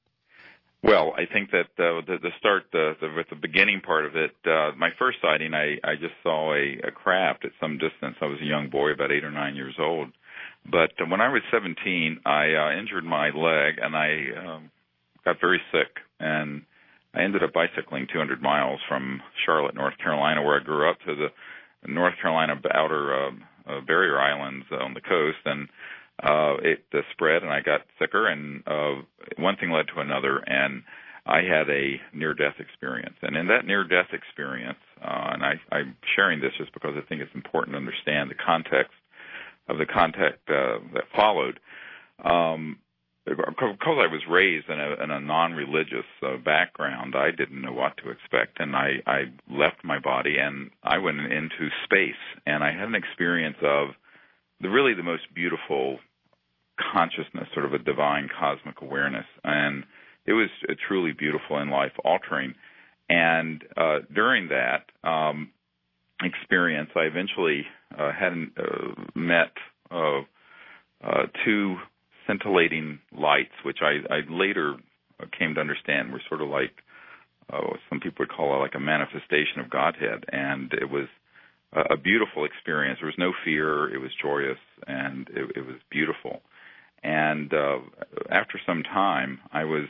Well, I think that uh, the, the start, uh, the, with the beginning part of it, uh, my first sighting, I, I just saw a, a craft at some distance. I was a young boy, about eight or nine years old. But uh, when I was seventeen, I uh, injured my leg, and I um, got very sick. And I ended up bicycling two hundred miles from Charlotte, North Carolina, where I grew up, to the North Carolina outer uh, uh, barrier islands on the coast. And Uh, it uh, spread, and I got sicker, and uh, one thing led to another, and I had a near-death experience. And in that near-death experience, uh, and I, I'm sharing this just because I think it's important to understand the context of the context uh, that followed, um, because I was raised in a, in a non-religious uh, background, I didn't know what to expect, and I, I left my body, and I went into space, and I had an experience of the really the most beautiful consciousness, sort of a divine cosmic awareness. And it was uh, truly beautiful and life-altering. And uh, during that um, experience, I eventually uh, had uh, met uh, uh, two scintillating lights, which I, I later came to understand were sort of like, uh, some people would call it like a manifestation of Godhead. And it was a beautiful experience. There was no fear. It was joyous, and it, it was beautiful. And uh, after some time, I was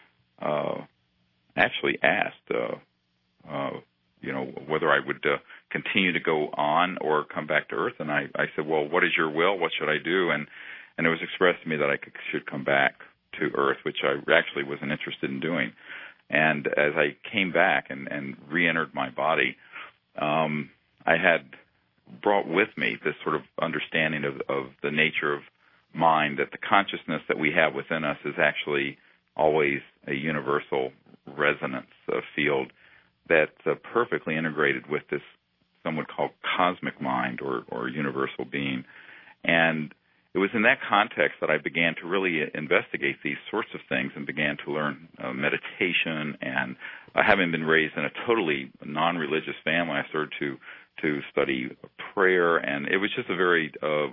uh, actually asked, uh, uh, you know, whether I would uh, continue to go on or come back to Earth. And I, I said, well, what is your will? What should I do? And and it was expressed to me that I could, should come back to Earth, which I actually wasn't interested in doing. And as I came back and, and re-entered my body, um, I had brought with me this sort of understanding of, of the nature of mind, that the consciousness that we have within us is actually always a universal resonance uh, field that's uh, perfectly integrated with this, some would call cosmic mind or, or universal being. And it was in that context that I began to really investigate these sorts of things and began to learn uh, meditation. And uh, having been raised in a totally non-religious family, I started to to study prayer, and it was just a very uh,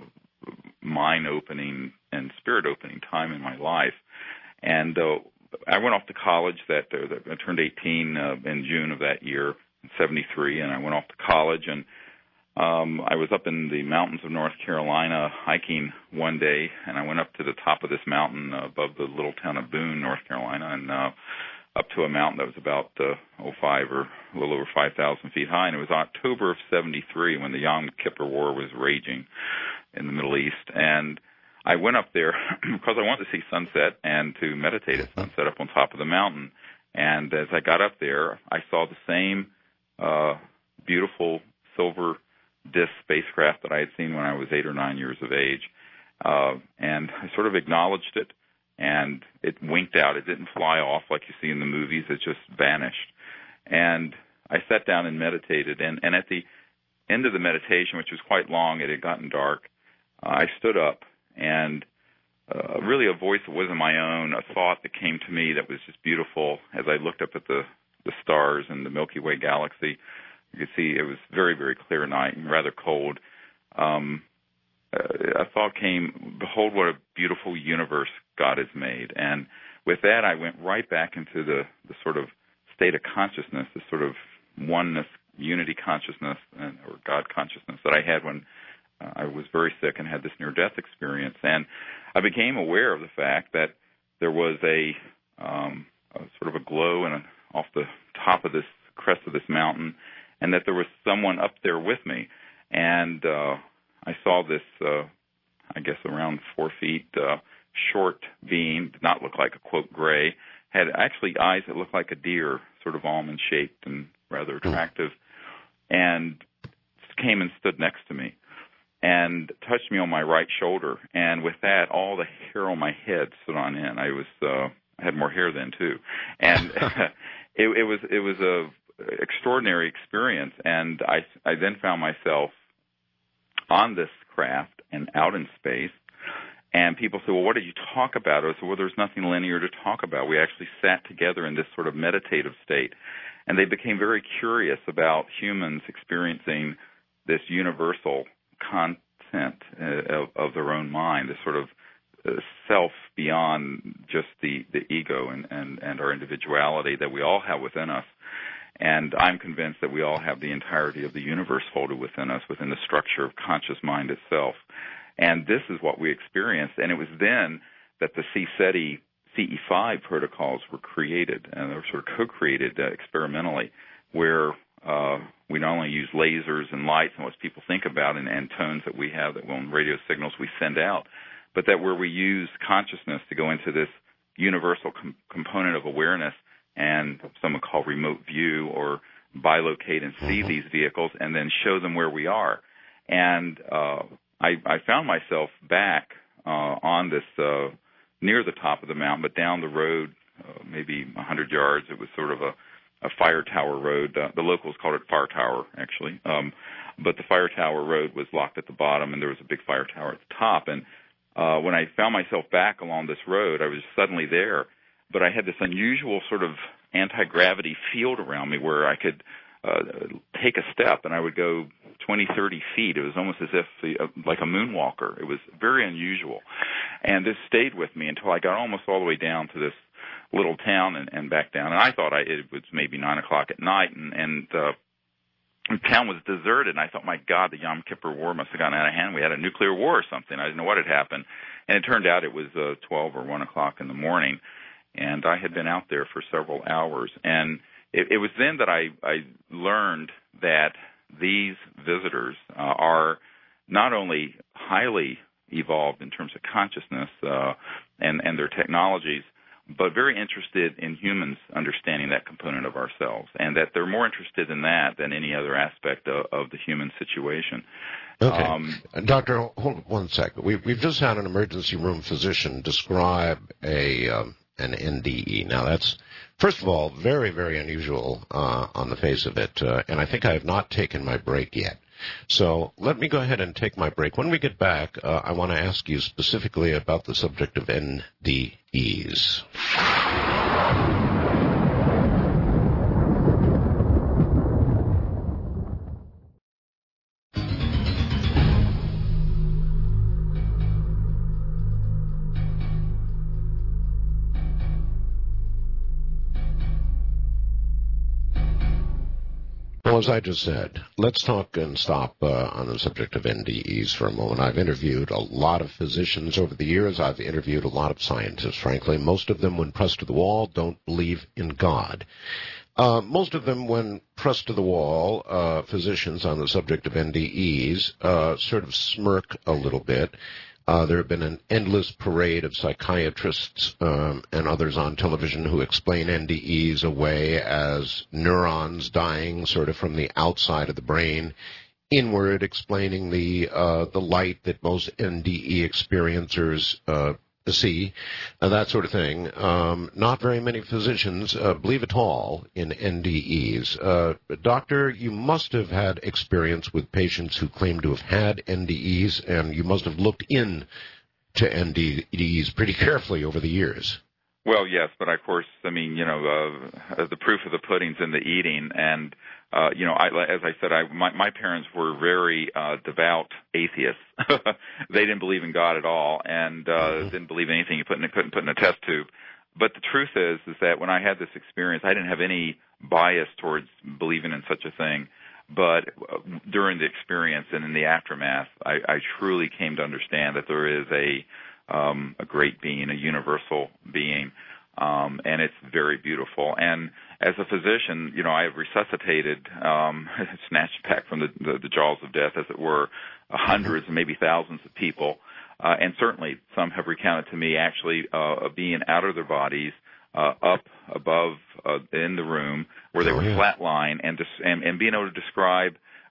mind-opening and spirit-opening time in my life. And uh, I went off to college. That uh, I turned eighteen uh, in June of that year, seventy-three, and I went off to college, and um, I was up in the mountains of North Carolina hiking one day, and I went up to the top of this mountain uh, above the little town of Boone, North Carolina, and uh, up to a mountain that was about uh, oh five or a little over five thousand feet high. And it was October of seventy-three when the Yom Kippur War was raging in the Middle East. And I went up there because I wanted to see sunset and to meditate at sunset up on top of the mountain. And as I got up there, I saw the same uh, beautiful silver disk spacecraft that I had seen when I was eight or nine years of age. Uh, and I sort of acknowledged it. And it winked out. It didn't fly off like you see in the movies. It just vanished. And I sat down and meditated. And, and at the end of the meditation, which was quite long, it had gotten dark, uh, I stood up, and uh, really a voice that wasn't my own, a thought that came to me that was just beautiful. As I looked up at the, the stars and the Milky Way galaxy, you could see it was very, very clear night and rather cold. Um, a thought came, behold what a beautiful universe God has made. And with that, I went right back into the, the sort of state of consciousness, the sort of oneness, unity consciousness, and, or God consciousness that I had when uh, I was very sick and had this near-death experience. And I became aware of the fact that there was a, um, a sort of a glow and a, off the top of this crest of this mountain, and that there was someone up there with me. And uh, I saw this, uh, I guess, around four feet uh, short being, did not look like a, quote, gray, had actually eyes that looked like a deer, sort of almond-shaped and rather attractive, and came and stood next to me and touched me on my right shoulder. And with that, all the hair on my head stood on end. I was, uh, I had more hair then too, and it, it was it was a extraordinary experience. And I I then found myself on this craft and out in space. And people say, well, what did you talk about? I said, well, there's nothing linear to talk about. We actually sat together in this sort of meditative state. And they became very curious about humans experiencing this universal content uh, of, of their own mind, this sort of uh, self beyond just the, the ego and, and, and our individuality that we all have within us. And I'm convinced that we all have the entirety of the universe folded within us, within the structure of conscious mind itself. And this is what we experienced. And it was then that the C SETI C E five protocols were created, and they were sort of co-created uh, experimentally, where uh, we not only use lasers and lights and what people think about and, and tones that we have, that when radio signals we send out, but that where we use consciousness to go into this universal com- component of awareness, and some would call remote view, or bilocate and see mm-hmm. these vehicles and then show them where we are. And uh, I, I found myself back uh, on this uh, near the top of the mountain, but down the road, uh, maybe one hundred yards. It was sort of a, a fire tower road. Uh, the locals called it Fire Tower, actually. Um, but the fire tower road was locked at the bottom, and there was a big fire tower at the top. And uh, when I found myself back along this road, I was suddenly there. But I had this unusual sort of anti-gravity field around me where I could uh, take a step and I would go twenty, thirty feet. It was almost as if the, uh, like a moonwalker. It was very unusual. And this stayed with me until I got almost all the way down to this little town and, and back down. And I thought I, it was maybe nine o'clock at night, and, and uh, the town was deserted. And I thought, my God, the Yom Kippur War must have gotten out of hand. We had a nuclear war or something. I didn't know what had happened. And it turned out it was uh, twelve or one o'clock in the morning. And I had been out there for several hours. And it, it was then that I, I learned that these visitors uh, are not only highly evolved in terms of consciousness uh, and, and their technologies, but very interested in humans understanding that component of ourselves, and that they're more interested in that than any other aspect of, of the human situation. Okay. Um, Doctor, hold one second. We've, we've just had an emergency room physician describe a um, an N D E. Now, that's, first of all, very, very unusual uh, on the face of it, uh, and I think I have not taken my break yet. So let me go ahead and take my break. When we get back, uh, I want to ask you specifically about the subject of N D Es. Well, as I just said, let's talk and stop uh, on the subject of N D Es for a moment. I've interviewed a lot of physicians over the years. I've interviewed a lot of scientists, frankly. Most of them, when pressed to the wall, don't believe in God. Uh, most of them, when pressed to the wall, uh, physicians on the subject of N D Es uh, sort of smirk a little bit. Uh, there have been an endless parade of psychiatrists um, and others on television who explain N D Es away as neurons dying sort of from the outside of the brain, inward, explaining the uh, the light that most N D E experiencers uh, see, uh, that sort of thing. Um, not very many physicians uh, believe at all in N D Es. Uh, doctor, you must have had experience with patients who claim to have had N D Es, and you must have looked in to N D Es pretty carefully over the years. Well, yes, but of course, I mean, you know, uh, the proof of the pudding's in the eating, and uh, you know, I, as I said, I, my, my parents were very uh, devout atheists. They didn't believe in God at all, and uh, mm-hmm. didn't believe in anything you put in, couldn't put in a test tube. But the truth is, is that when I had this experience, I didn't have any bias towards believing in such a thing. But during the experience and in the aftermath, I, I truly came to understand that there is a Um, a great being, a universal being, um, and it's very beautiful. And as a physician, you know, I have resuscitated, um, snatched back from the, the, the jaws of death, as it were, uh, hundreds and maybe thousands of people. Uh, and certainly some have recounted to me actually uh, of being out of their bodies, uh, up above uh, in the room where they were flatline, and, dis- and, and being able to describe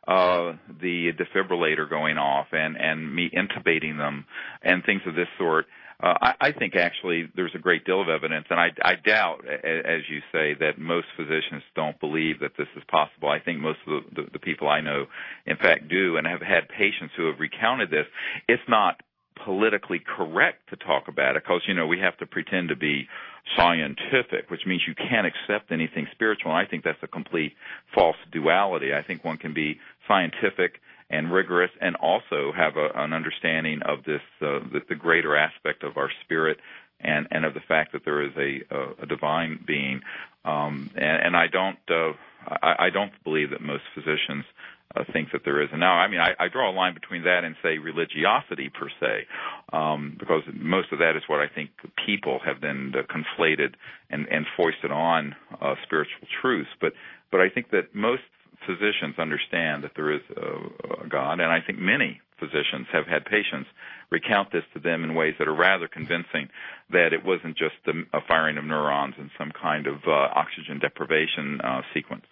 uh, the defibrillator going off and, and me intubating them and things of this sort. Uh, I, I think actually there's a great deal of evidence, and I, I doubt, as you say, that most physicians don't believe that this is possible. I think most of the, the, the people I know, in fact, do and have had patients who have recounted this. It's not politically correct to talk about it because, you know, we have to pretend to be scientific, which means you can't accept anything spiritual. And I think that's a complete false duality. I think one can be scientific and rigorous and also have a, an understanding of this, uh, the, the greater aspect of our spirit and, and of the fact that there is a, a, a divine being. Um, and, and I don't, uh, I, I don't believe that most physicians Uh, think that there is. And now, I mean, I, I draw a line between that and, say, religiosity per se, um, because most of that is what I think people have then uh, conflated and, and foisted on uh, spiritual truths. But, but I think that most physicians understand that there is a, a God, and I think many physicians have had patients recount this to them in ways that are rather convincing, that it wasn't just the, a firing of neurons in some kind of uh, oxygen deprivation uh, sequence.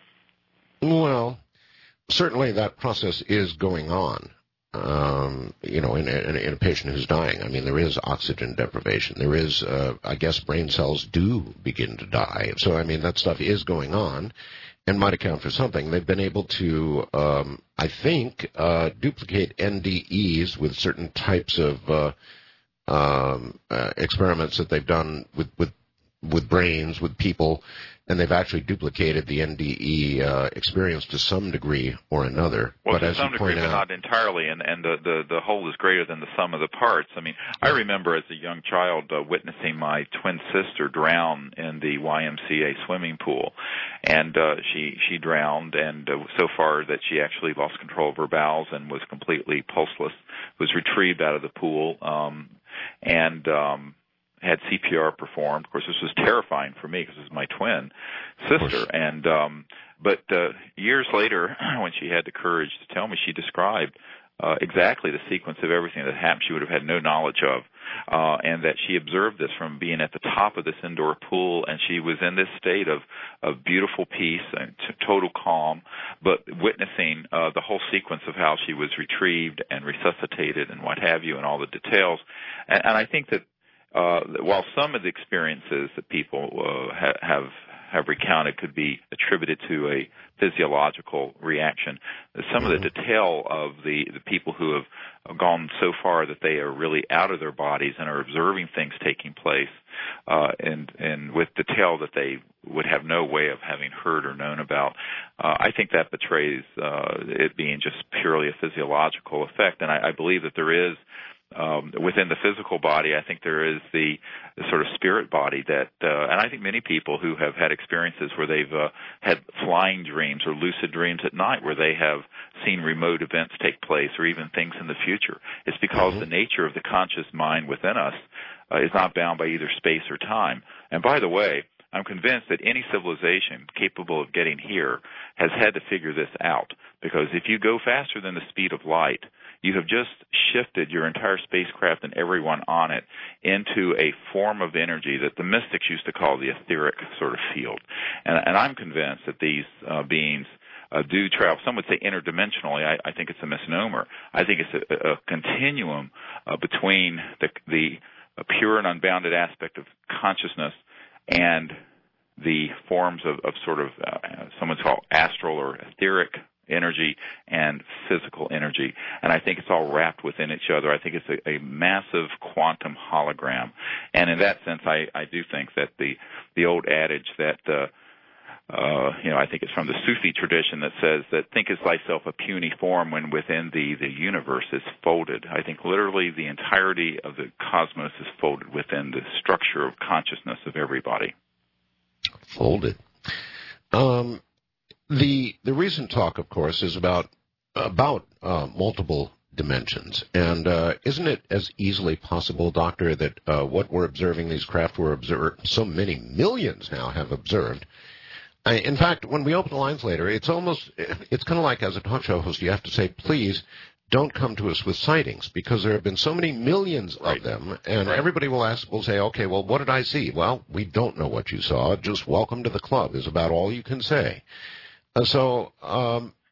Well, certainly that process is going on, um, you know, in, in, in a patient who's dying. I mean, there is oxygen deprivation. There is, uh, I guess, brain cells do begin to die. So, I mean, that stuff is going on and might account for something. They've been able to, um, I think, uh, duplicate N D Es with certain types of uh, um, uh, experiments that they've done with, with, with brains, with people, and they've actually duplicated the N D E uh, experience to some degree or another. Well, but to as some you degree, point but out, not entirely, and, and the, the, the whole is greater than the sum of the parts. I mean, I remember as a young child uh, witnessing my twin sister drown in the Y M C A swimming pool, and uh, she, she drowned, and uh, so far that she actually lost control of her bowels and was completely pulseless, was retrieved out of the pool, um, and... Um, had C P R performed. Of course, this was terrifying for me because it was my twin sister. And um, but uh, years later, when she had the courage to tell me, she described uh, exactly the sequence of everything that happened. She would have had no knowledge of, uh, and that she observed this from being at the top of this indoor pool, and she was in this state of of beautiful peace and t- total calm, but witnessing uh, the whole sequence of how she was retrieved and resuscitated and what have you, and all the details. And, and I think that. Uh, while some of the experiences that people uh, ha- have have recounted could be attributed to a physiological reaction, some mm-hmm. of the detail of the, the people who have gone so far that they are really out of their bodies and are observing things taking place, uh, and and with detail that they would have no way of having heard or known about, uh, I think that betrays uh, it being just purely a physiological effect. And I, I believe that there is. Um, within the physical body, I think there is the, the sort of spirit body that, uh, and I think many people who have had experiences where they've uh, had flying dreams or lucid dreams at night where they have seen remote events take place or even things in the future. It's because mm-hmm. the nature of the conscious mind within us uh, is not bound by either space or time. And by the way, I'm convinced that any civilization capable of getting here has had to figure this out, because if you go faster than the speed of light, you have just shifted your entire spacecraft and everyone on it into a form of energy that the mystics used to call the etheric sort of field. And, and I'm convinced that these uh, beings uh, do travel. Some would say interdimensionally. I, I think it's a misnomer. I think it's a, a continuum uh, between the, the pure and unbounded aspect of consciousness and the forms of, of sort of uh, some would call astral or etheric energy and physical energy. And I think it's all wrapped within each other. I think it's a, a massive quantum hologram. And in that sense, I, I do think that the, the old adage that, uh, uh, you know, I think it's from the Sufi tradition that says that think as thyself a puny form when within the, the universe is folded. I think literally the entirety of the cosmos is folded within the structure of consciousness of everybody. Folded. Um, The the recent talk, of course, is about about uh, multiple dimensions, and uh, isn't it as easily possible, Doctor, that uh, what we're observing, these craft were observed, so many millions now have observed. I, in fact, when we open the lines later, it's almost it's kind of like as a talk show host, you have to say, please don't come to us with sightings, because there have been so many millions right. of them, and right. everybody will ask, will say, okay, well, what did I see? Well, we don't know what you saw. Just welcome to the club is about all you can say. So, um,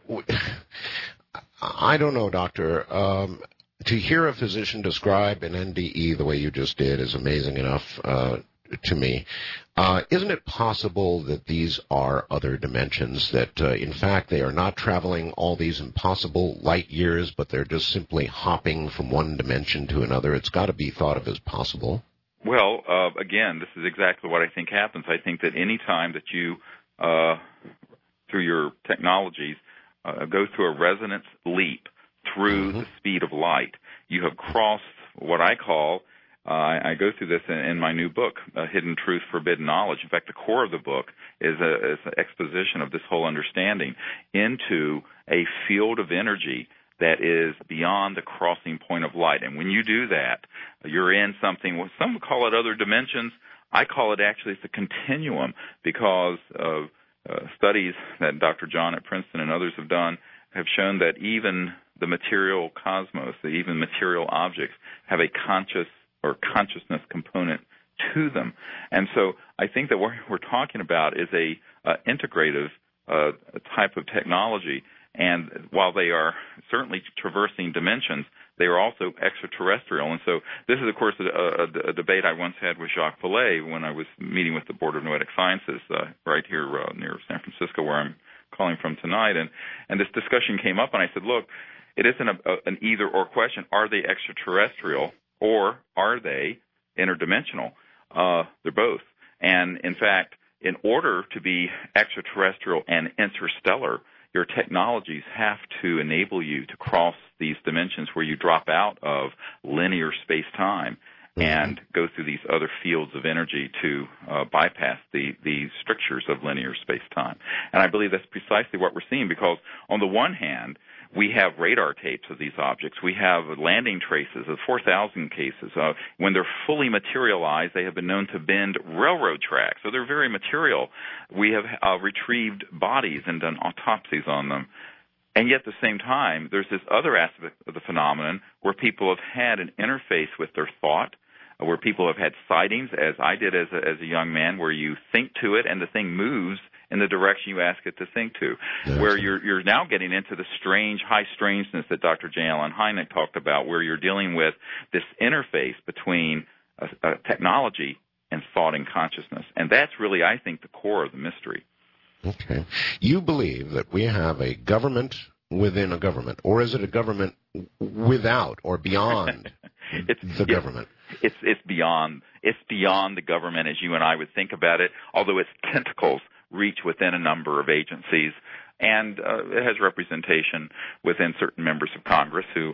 I don't know, Doctor. Um, to hear a physician describe an N D E the way you just did is amazing enough uh, to me. Uh, isn't it possible that these are other dimensions, that uh, in fact they are not traveling all these impossible light years, but they're just simply hopping from one dimension to another? It's got to be thought of as possible. Well, uh, again, this is exactly what I think happens. I think that any time that you, uh, through your technologies, uh, go through a resonance leap through mm-hmm. the speed of light, you have crossed what I call, uh, I, I go through this in, in my new book, uh, Hidden Truth, Forbidden Knowledge. In fact, the core of the book is, a, is an exposition of this whole understanding into a field of energy that is beyond the crossing point of light. And when you do that, you're in something, well, some call it other dimensions. I call it actually it's a continuum, because of uh, studies that Doctor John at Princeton and others have done have shown that even the material cosmos, that even material objects, have a conscious or consciousness component to them. And so I think that what we're talking about is a uh, integrative uh, type of technology. And while they are certainly traversing dimensions, they are also extraterrestrial. And so this is, of course, a, a, a debate I once had with Jacques Vallée when I was meeting with the Board of Noetic Sciences uh, right here uh, near San Francisco, where I'm calling from tonight. And, and this discussion came up, and I said, look, it isn't a, a, an either-or question. Are they extraterrestrial, or are they interdimensional? Uh, they're both. And, in fact, in order to be extraterrestrial and interstellar, your technologies have to enable you to cross these dimensions where you drop out of linear space-time and go through these other fields of energy to uh, bypass the, the strictures of linear space-time. And I believe that's precisely what we're seeing, because on the one hand, we have radar tapes of these objects. We have landing traces of four thousand cases. Uh, when they're fully materialized, they have been known to bend railroad tracks. So they're very material. We have uh, retrieved bodies and done autopsies on them. And yet at the same time, there's this other aspect of the phenomenon where people have had an interface with their thought, where people have had sightings, as I did as a, as a young man, where you think to it and the thing moves in the direction you ask it to think to, yes. where you're you're now getting into the strange, high strangeness that Doctor J. Allen Hynek talked about, where you're dealing with this interface between a, a technology and thought and consciousness. And that's really, I think, the core of the mystery. Okay. You believe that we have a government within a government, or is it a government without or beyond it's, the it's, government? It's it's beyond it's beyond the government as you and I would think about it, although its tentacles reach within a number of agencies, and uh, it has representation within certain members of Congress who,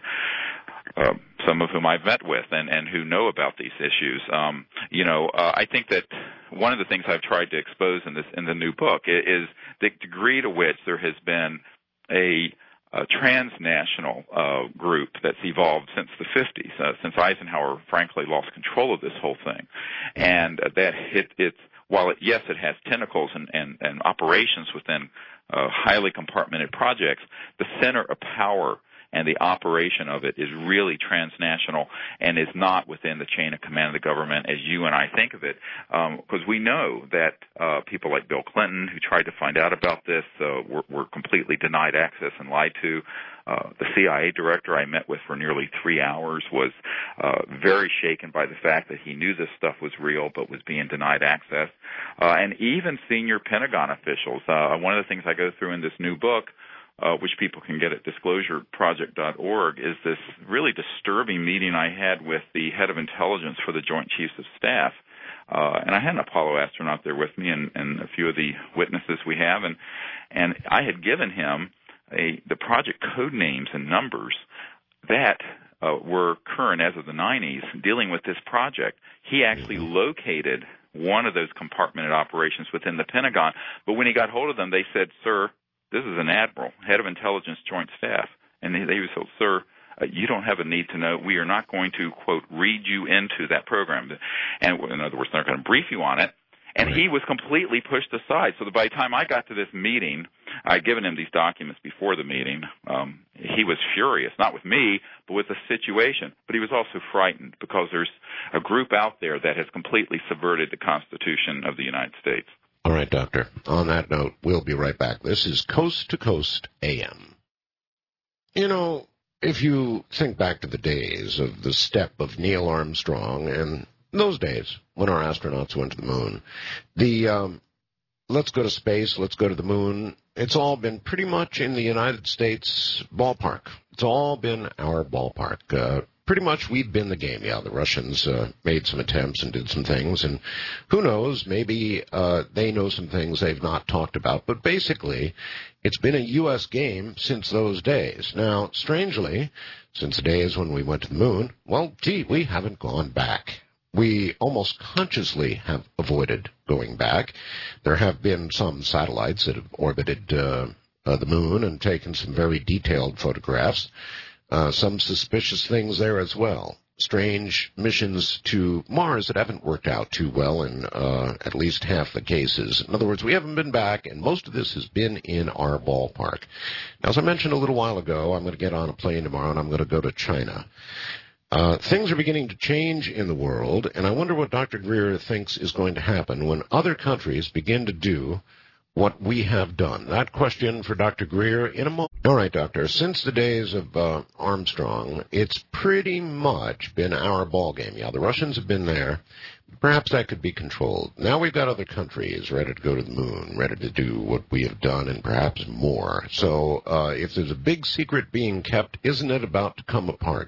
uh, some of whom I've met with and, and who know about these issues. Um, you know, uh, I think that one of the things I've tried to expose in this in the new book is the degree to which there has been a a transnational uh, group that's evolved since the fifties, uh, since Eisenhower, frankly, lost control of this whole thing. And uh, that it, it's, while it, yes, it has tentacles and, and, and operations within uh, highly compartmented projects, the center of power and the operation of it is really transnational and is not within the chain of command of the government as you and I think of it. Because um, we know that uh, people like Bill Clinton, who tried to find out about this, uh, were, were completely denied access and lied to. Uh, the C I A director I met with for nearly three hours was uh, very shaken by the fact that he knew this stuff was real but was being denied access. Uh, and even senior Pentagon officials. Uh, one of the things I go through in this new book, Uh, which people can get at disclosure project dot org, is this really disturbing meeting I had with the head of intelligence for the Joint Chiefs of Staff. Uh, and I had an Apollo astronaut there with me and, and a few of the witnesses we have. And, and I had given him a, the project code names and numbers that uh, were current as of the nineties dealing with this project. He actually located one of those compartmented operations within the Pentagon. But when he got hold of them, they said, "Sir, this is an admiral, head of intelligence joint staff." And they, they said, "Sir, uh, you don't have a need to know. We are not going to, quote, read you into that program." And in other words, they're not going to brief you on it. And right. He was completely pushed aside. So that by the time I got to this meeting, I'd given him these documents before the meeting. Um, he was furious, not with me, but with the situation. But he was also frightened because there's a group out there that has completely subverted the Constitution of the United States. All right, Doctor. On that note, we'll be right back. This is Coast to Coast A M. You know, if you think back to the days of the step of Neil Armstrong and those days when our astronauts went to the moon, the um, let's go to space, let's go to the moon, it's all been pretty much in the United States ballpark. It's all been our ballpark. Uh, pretty much we've been the game. Yeah, the Russians uh, made some attempts and did some things, and who knows, maybe uh, they know some things they've not talked about. But basically, it's been a U S game since those days. Now, strangely, since the days when we went to the moon, well, gee, we haven't gone back. We almost consciously have avoided going back. There have been some satellites that have orbited uh, uh, the moon and taken some very detailed photographs. Uh, some suspicious things there as well. Strange missions to Mars that haven't worked out too well in uh, at least half the cases. In other words, we haven't been back, and most of this has been in our ballpark. Now, as I mentioned a little while ago, I'm going to get on a plane tomorrow, and I'm going to go to China. Uh, things are beginning to change in the world, and I wonder what Doctor Greer thinks is going to happen when other countries begin to do what we have done. That question for Doctor Greer in a moment. All right, Doctor. Since the days of uh, Armstrong, it's pretty much been our ballgame. Yeah, the Russians have been there. Perhaps that could be controlled. Now we've got other countries ready to go to the moon, ready to do what we have done and perhaps more. So uh, if there's a big secret being kept, isn't it about to come apart?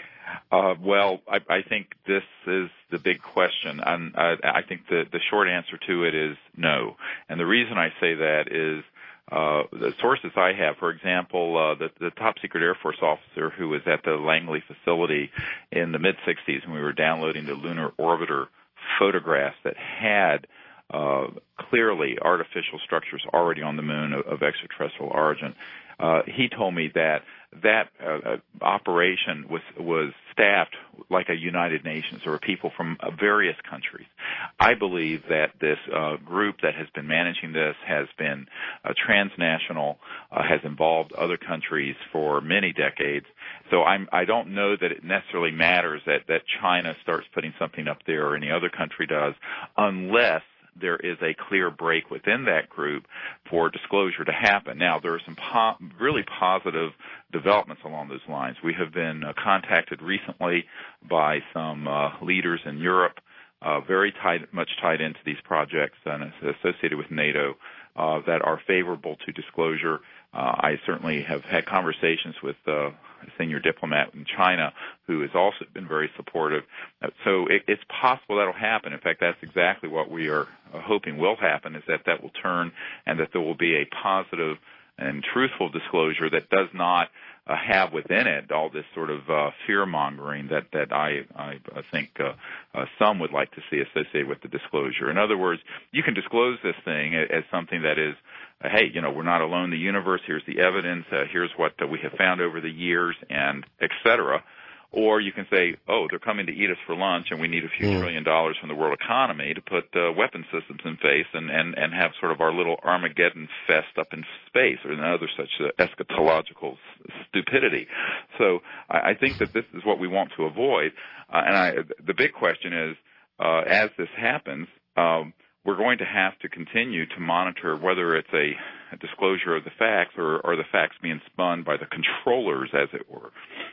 Uh, well, I, I think this is the big question, and uh, I think the, the short answer to it is no. And the reason I say that is uh, the sources I have, for example, uh, the, the top secret Air Force officer who was at the Langley facility in the mid-sixties when we were downloading the lunar orbiter photographs that had uh, clearly artificial structures already on the moon of, of extraterrestrial origin. Uh, he told me that that uh, operation was was staffed like a United Nations. There were people from uh, various countries. I believe that this uh, group that has been managing this has been uh, transnational, uh, has involved other countries for many decades. So I'm, I don't know that it necessarily matters that, that China starts putting something up there or any other country does, unless there is a clear break within that group for disclosure to happen. Now, there are some po- really positive developments along those lines. We have been uh, contacted recently by some uh, leaders in Europe, uh, very tied, much tied into these projects and associated with NATO, uh, that are favorable to disclosure. Uh, I certainly have had conversations with uh, a senior diplomat in China who has also been very supportive. Uh, so it, it's possible that'll happen. In fact, that's exactly what we are uh, hoping will happen, is that that will turn and that there will be a positive and truthful disclosure that does not uh, have within it all this sort of uh, fear-mongering that, that I, I think uh, uh, some would like to see associated with the disclosure. In other words, you can disclose this thing as something that is, uh, hey, you know, we're not alone in the universe, here's the evidence, uh, here's what uh, we have found over the years, and et cetera. Or you can say, oh, they're coming to eat us for lunch, and we need a few mm. trillion dollars from the world economy to put uh, weapon systems in place and, and, and have sort of our little Armageddon fest up in space, or another such uh, eschatological stupidity. So I, I think that this is what we want to avoid. Uh, and I, the big question is, uh, as this happens, um, we're going to have to continue to monitor whether it's a, a disclosure of the facts or, or the facts being spun by the controllers, as it were.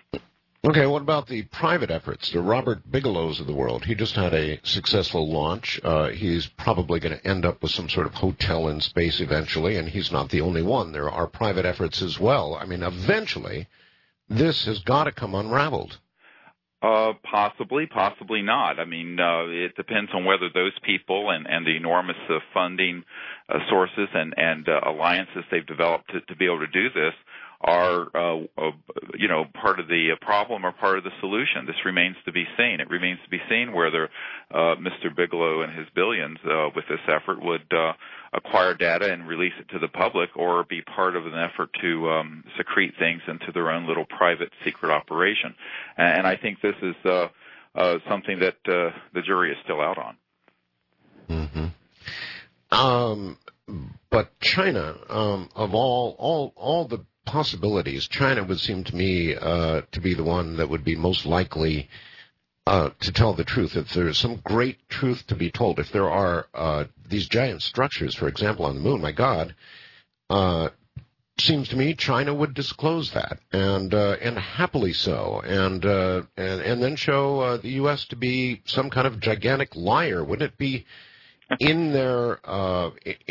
Okay, what about the private efforts, the Robert Bigelows of the world? He just had a successful launch. Uh, he's probably going to end up with some sort of hotel in space eventually, and he's not the only one. There are private efforts as well. I mean, eventually, this has got to come unraveled. Uh, possibly, possibly not. I mean, uh, it depends on whether those people and, and the enormous uh, funding uh, sources and, and uh, alliances they've developed to, to be able to do this are, uh, uh, you know, part of the problem or part of the solution. This remains to be seen. It remains to be seen whether uh, Mister Bigelow and his billions uh, with this effort would uh, acquire data and release it to the public, or be part of an effort to um, secrete things into their own little private secret operation. And I think this is uh, uh, something that uh, the jury is still out on. Mm-hmm. Um, but China, um, of all all all the possibilities, China would seem to me uh, to be the one that would be most likely uh, to tell the truth, if there is some great truth to be told, if there are uh, these giant structures, for example, on the moon, my God, uh, seems to me China would disclose that, and uh, and happily so, and uh, and and then show uh, the U S to be some kind of gigantic liar. Wouldn't it be in their uh,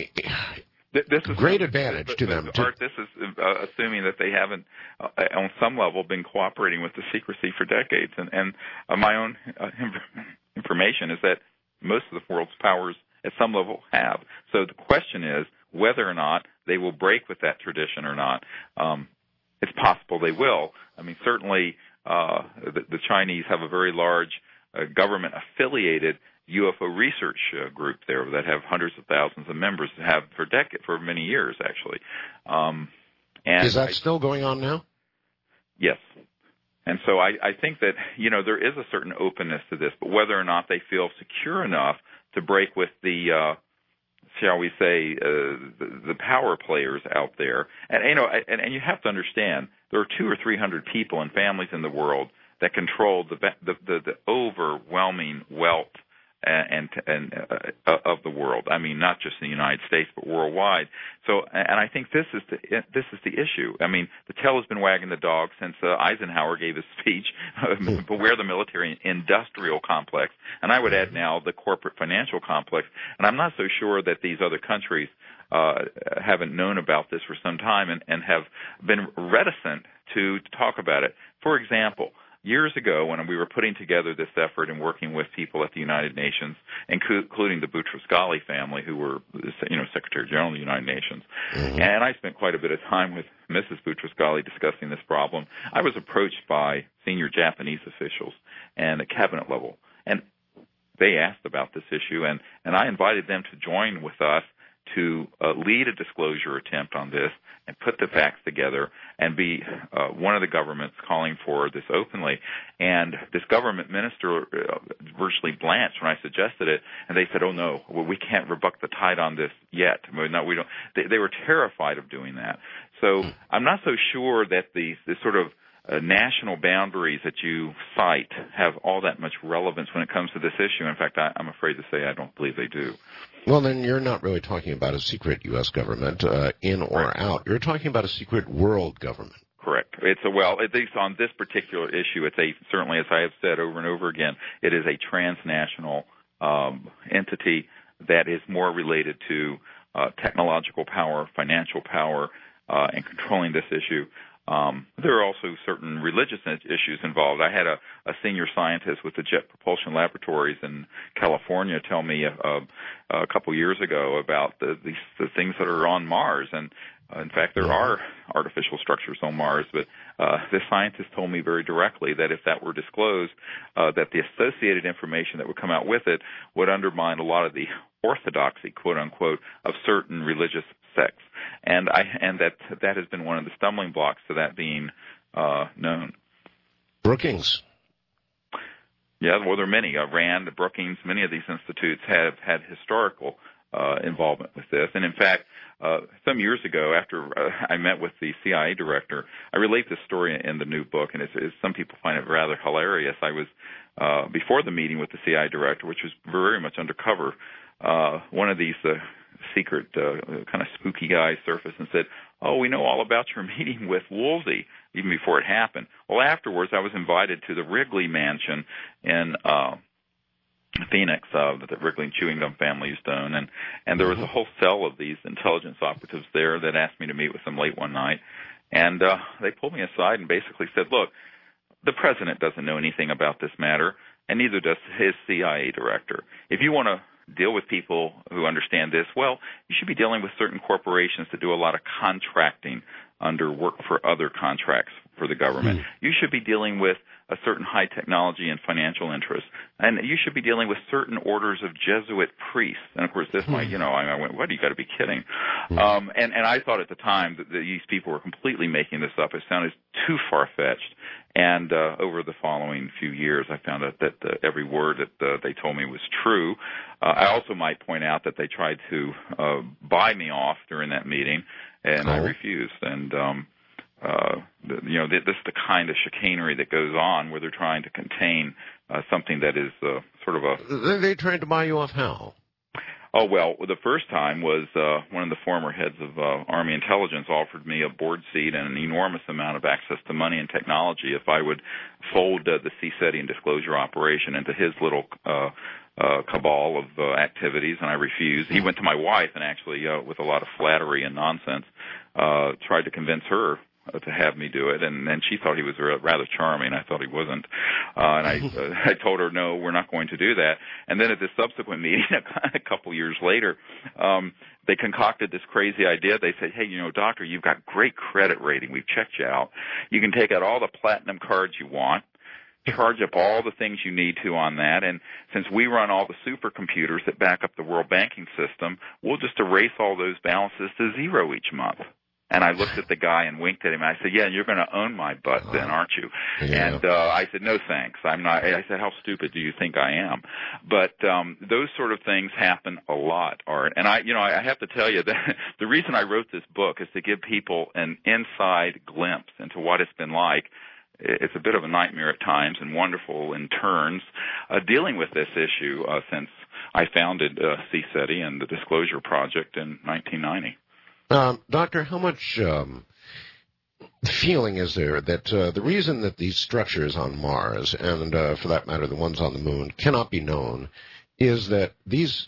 this is great advantage but, to but, them? But, to, Art, this is uh, assuming that they haven't, uh, on some level, been cooperating with the secrecy for decades. And, and uh, my own uh, information is that most of the world's powers, at some level, have. So the question is whether or not they will break with that tradition or not. Um, it's possible they will. I mean, certainly uh, the, the Chinese have a very large uh, government-affiliated U F O research uh, group there that have hundreds of thousands of members, have for decades, for many years, actually. Um, and is that I, still going on now? Yes. And so I, I think that, you know, there is a certain openness to this, but whether or not they feel secure enough to break with the, uh, shall we say, uh, the, the power players out there. And, you know, and, and you have to understand, there are two or three hundred people and families in the world that control the, the, the, the overwhelming wealth and and uh, of the world. I mean, not just in the United States, but worldwide. So, and I think this is the this is the issue. I mean, the tail has been wagging the dog since uh, Eisenhower gave his speech. Beware the military industrial complex, and I would add now the corporate financial complex. And I'm not so sure that these other countries uh, haven't known about this for some time and, and have been reticent to, to talk about it. For example, years ago, when we were putting together this effort and working with people at the United Nations, including the Boutros-Ghali family, who were, you know, Secretary General of the United Nations, mm-hmm. and I spent quite a bit of time with Missus Boutros-Ghali discussing this problem, I was approached by senior Japanese officials and at cabinet level, and they asked about this issue, and, and I invited them to join with us to uh, lead a disclosure attempt on this and put the facts together and be uh, one of the governments calling for this openly. And this government minister uh, virtually blanched when I suggested it, and they said, "Oh no, well, we can't rebuck the tide on this yet. No, we don't." They, they were terrified of doing that. So I'm not so sure that the, the sort of Uh, national boundaries that you cite have all that much relevance when it comes to this issue. In fact, I, I'm afraid to say I don't believe they do. Well, then you're not really talking about a secret U S government, uh, in or Right. out. You're talking about a secret world government. Correct. It's a, well, at least on this particular issue, it's a, certainly, as I have said over and over again, it is a transnational um, entity that is more related to uh, technological power, financial power, uh, and controlling this issue. Um, there are also certain religious issues involved. I had a, a senior scientist with the Jet Propulsion Laboratories in California tell me a, a, a couple years ago about the, the, the things that are on Mars. And uh, in fact, there are artificial structures on Mars. But uh, this scientist told me very directly that if that were disclosed, uh, that the associated information that would come out with it would undermine a lot of the orthodoxy, quote unquote, of certain religious sects, and I and that that has been one of the stumbling blocks to that being uh, known. Brookings. Yeah, well, there are many. Uh, Rand, Brookings, many of these institutes have had historical uh, involvement with this. And in fact, uh, some years ago, after uh, I met with the C I A director, I relate this story in the new book, and it's, it's, some people find it rather hilarious. I was uh, before the meeting with the C I A director, which was very much undercover. Uh, one of these uh, secret uh, kind of spooky guys surfaced and said, "Oh, we know all about your meeting with Woolsey," even before it happened. Well, afterwards, I was invited to the Wrigley Mansion in uh, Phoenix uh, that the Wrigley and Chewing Gum family used to own, and, and there was a whole cell of these intelligence operatives there that asked me to meet with them late one night. And uh, they pulled me aside and basically said, "Look, the president doesn't know anything about this matter, and neither does his C I A director. If you want to deal with people who understand this, well, you should be dealing with certain corporations that do a lot of contracting under work for other contracts for the government. Mm. You should be dealing with a certain high technology and financial interest, and you should be dealing with certain orders of Jesuit priests." And of course, this mm. might, you know, I went, "What? You got to be kidding!" Mm. Um, and and I thought at the time that these people were completely making this up. It sounded too far fetched. And uh, over the following few years, I found out that uh, every word that uh, they told me was true. Uh, I also might point out that they tried to uh, buy me off during that meeting, and oh. I refused. And um, uh, the, you know, this is the kind of chicanery that goes on where they're trying to contain uh, something that is uh, sort of a... They tried to buy you off how? Oh, well, the first time was uh, one of the former heads of uh, Army intelligence offered me a board seat and an enormous amount of access to money and technology if I would fold uh, the C SETI and disclosure operation into his little uh, uh, cabal of uh, activities, and I refused. He went to my wife and actually, uh, with a lot of flattery and nonsense, uh, tried to convince her Uh, to have me do it, and, and she thought he was rather charming. I thought he wasn't, uh, and I uh, I told her, no, we're not going to do that. And then at this subsequent meeting, a couple years later, um, they concocted this crazy idea. They said, hey, you know, doctor, you've got great credit rating. We've checked you out. You can take out all the platinum cards you want, charge up all the things you need to on that, and since we run all the supercomputers that back up the world banking system, we'll just erase all those balances to zero each month. And I looked at the guy and winked at him. I said, yeah, you're going to own my butt then, aren't you? Yeah. And uh, I said, no, thanks. I'm not. I said, how stupid do you think I am? But um, those sort of things happen a lot, Art. And I, you know, I have to tell you that the reason I wrote this book is to give people an inside glimpse into what it's been like. It's a bit of a nightmare at times and wonderful in turns, uh, dealing with this issue uh, since I founded uh, C SETI and the Disclosure Project in nineteen ninety. Um, Doctor, how much um, feeling is there that uh, the reason that these structures on Mars, and uh, for that matter the ones on the moon, cannot be known is that these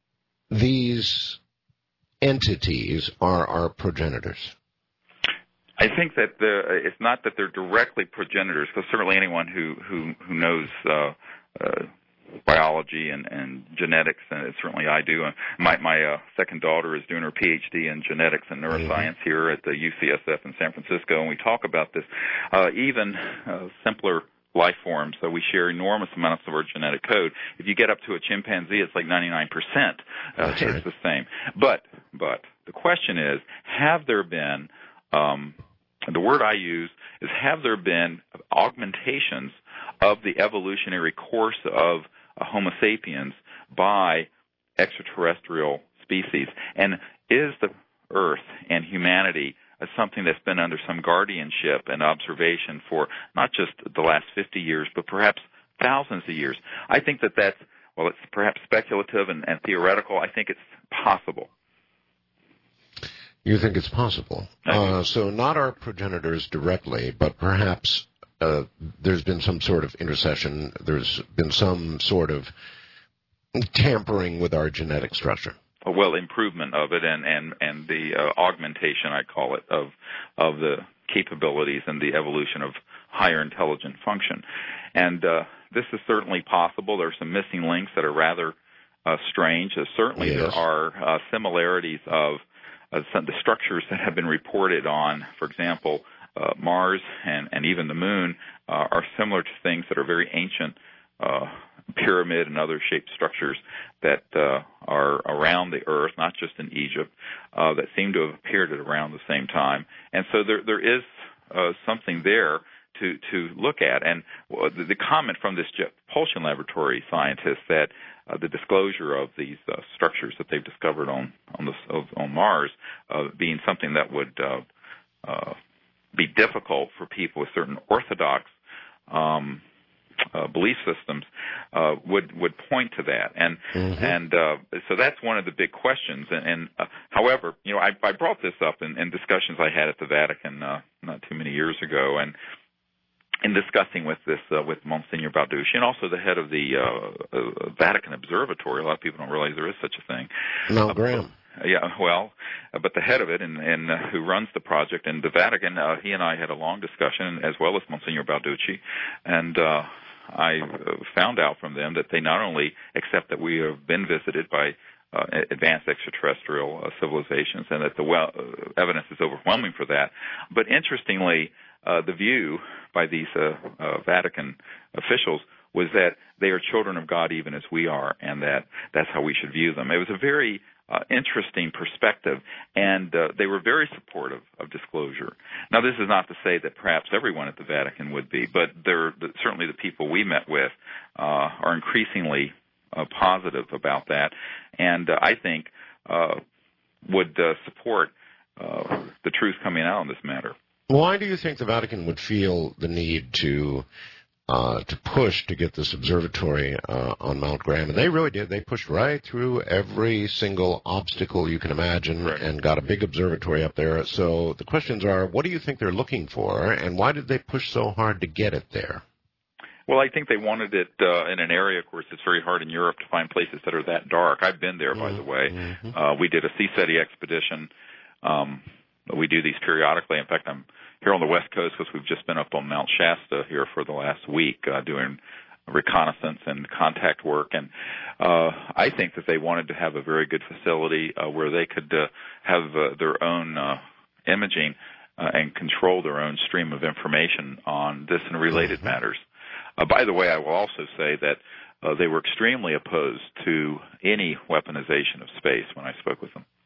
these entities are our progenitors? I think that the, it's not that they're directly progenitors, because certainly anyone who, who, who knows uh, uh, biology and, and genetics, and certainly I do. My, my uh, second daughter is doing her P H D in genetics and neuroscience mm-hmm. here at the U C S F in San Francisco, and we talk about this. Uh, even uh, simpler life forms, so we share enormous amounts of our genetic code. If you get up to a chimpanzee, it's like ninety-nine percent. Uh, That's it's right. the same. But, but the question is, have there been, um, the word I use is, have there been augmentations of the evolutionary course of uh, Homo sapiens by extraterrestrial species? And is the Earth and humanity uh, something that's been under some guardianship and observation for not just the last fifty years, but perhaps thousands of years? I think that that's, well, it's perhaps speculative and, and theoretical. I think it's possible. You think it's possible. Uh, so not our progenitors directly, but perhaps uh, there's been some sort of intercession, there's been some sort of tampering with our genetic structure. Well, improvement of it and, and, and the uh, augmentation, I call it, of of the capabilities and the evolution of higher intelligent function. And uh, this is certainly possible. There are some missing links that are rather uh, strange. Uh, certainly yes. There are uh, similarities of Uh, some, the structures that have been reported on, for example, uh, Mars and, and even the Moon, uh, are similar to things that are very ancient, uh, pyramid and other shaped structures that uh, are around the Earth, not just in Egypt, uh, that seem to have appeared at around the same time. And so there there is uh, something there to to look at. And the, the comment from this Jet Propulsion Laboratory scientist that Uh, the disclosure of these uh, structures that they've discovered on on, the, on Mars uh, being something that would uh, uh, be difficult for people with certain orthodox um, uh, belief systems uh, would would point to that, and mm-hmm. and uh, so that's one of the big questions. And, and uh, however, you know, I, I brought this up in, in discussions I had at the Vatican uh, not too many years ago, and in discussing with this uh, with Monsignor Balducci and also the head of the uh, uh, Vatican Observatory. A lot of people don't realize there is such a thing. Mel Graham. Uh, yeah, well, uh, but the head of it and, and uh, who runs the project in the Vatican, uh, he and I had a long discussion, as well as Monsignor Balducci, and uh, I found out from them that they not only accept that we have been visited by uh, advanced extraterrestrial uh, civilizations and that the well, uh, evidence is overwhelming for that, but interestingly, Uh, the view by these uh, uh, Vatican officials was that they are children of God even as we are, and that that's how we should view them. It was a very uh, interesting perspective, and uh, they were very supportive of disclosure. Now, this is not to say that perhaps everyone at the Vatican would be, but they're, certainly the people we met with uh, are increasingly uh, positive about that, and uh, I think uh, would uh, support uh, the truth coming out on this matter. Why do you think the Vatican would feel the need to uh, to push to get this observatory uh, on Mount Graham, and they really did. They pushed right through every single obstacle you can imagine right. and got a big observatory up there. So the questions are, what do you think they're looking for, and why did they push so hard to get it there? Well, I think they wanted it uh, in an area, of course, it's very hard in Europe to find places that are that dark. I've been there, by mm-hmm. the way. Mm-hmm. Uh, we did a C SETI expedition. Um, we do these periodically. In fact, I'm here on the West Coast because we've just been up on Mount Shasta here for the last week uh, doing reconnaissance and contact work. And uh, I think that they wanted to have a very good facility uh, where they could uh, have uh, their own uh, imaging uh, and control their own stream of information on this and related mm-hmm. matters. Uh, by the way, I will also say that uh, they were extremely opposed to any weaponization of space when I spoke with them.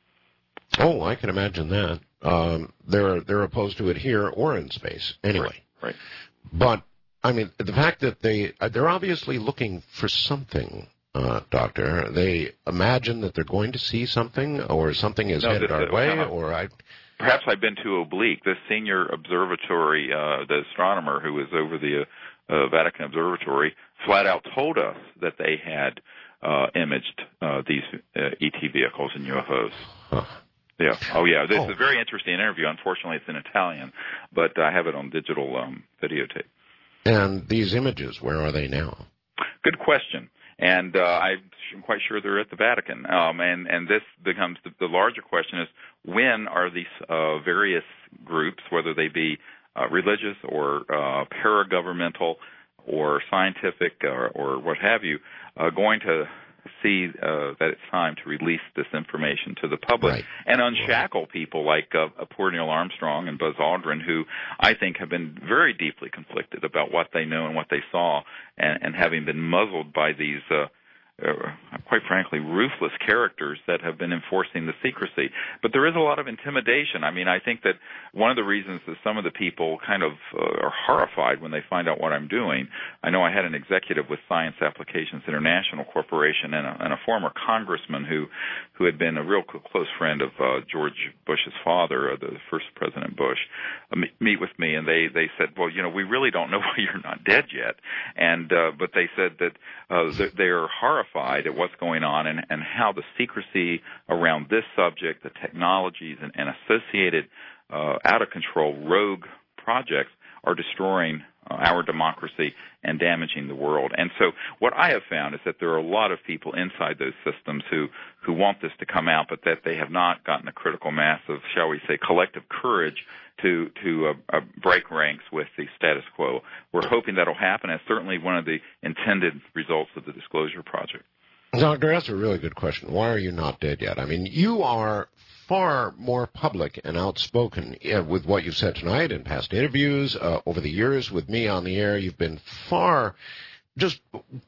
Oh, I can imagine that. Um, they're they're opposed to it here or in space, anyway. Right. right. But I mean, the fact that they they're obviously looking for something, uh, Doctor. They imagine that they're going to see something, or something is no, headed this, our uh, way, uh, or I. Perhaps I've been too oblique. The senior observatory, uh, the astronomer who was over the uh, uh, Vatican Observatory, flat out told us that they had uh, imaged uh, these uh, E T vehicles and U F Os. Huh. Yeah. Oh, yeah. This oh. is a very interesting interview. Unfortunately, it's in Italian, but I have it on digital um, videotape. And these images, where are they now? Good question. And uh, I'm quite sure they're at the Vatican. Um, and, and this becomes the, the larger question is, when are these uh, various groups, whether they be uh, religious or uh, paragovernmental or scientific or, or what have you, uh, going to see uh, that it's time to release this information to the public right. and unshackle right. people like uh, poor Neil Armstrong and Buzz Aldrin, who I think have been very deeply conflicted about what they know and what they saw, and, and having been muzzled by these uh, Uh, quite frankly, ruthless characters that have been enforcing the secrecy. But there is a lot of intimidation. I mean, I think that one of the reasons that some of the people kind of uh, are horrified when they find out what I'm doing, I know I had an executive with Science Applications International Corporation and a, and a former congressman who, who had been a real close friend of uh, George Bush's father, uh, the first President Bush, uh, meet with me, and they, they said, well, you know, we really don't know why you're not dead yet. And uh, but they said that uh, they are horrified at what's going on and, and how the secrecy around this subject, the technologies and, and associated uh, out-of-control rogue projects are destroying uh, our democracy and damaging the world. And so what I have found is that there are a lot of people inside those systems who, who want this to come out, but that they have not gotten a critical mass of, shall we say, collective courage to to uh, uh, break ranks with the status quo. We're hoping that'll happen. That's certainly one of the intended results of the Disclosure Project. Doctor, that's a really good question. Why are you not dead yet? I mean, you are far more public and outspoken uh, with what you've said tonight in past interviews. Uh, over the years with me on the air, you've been far, just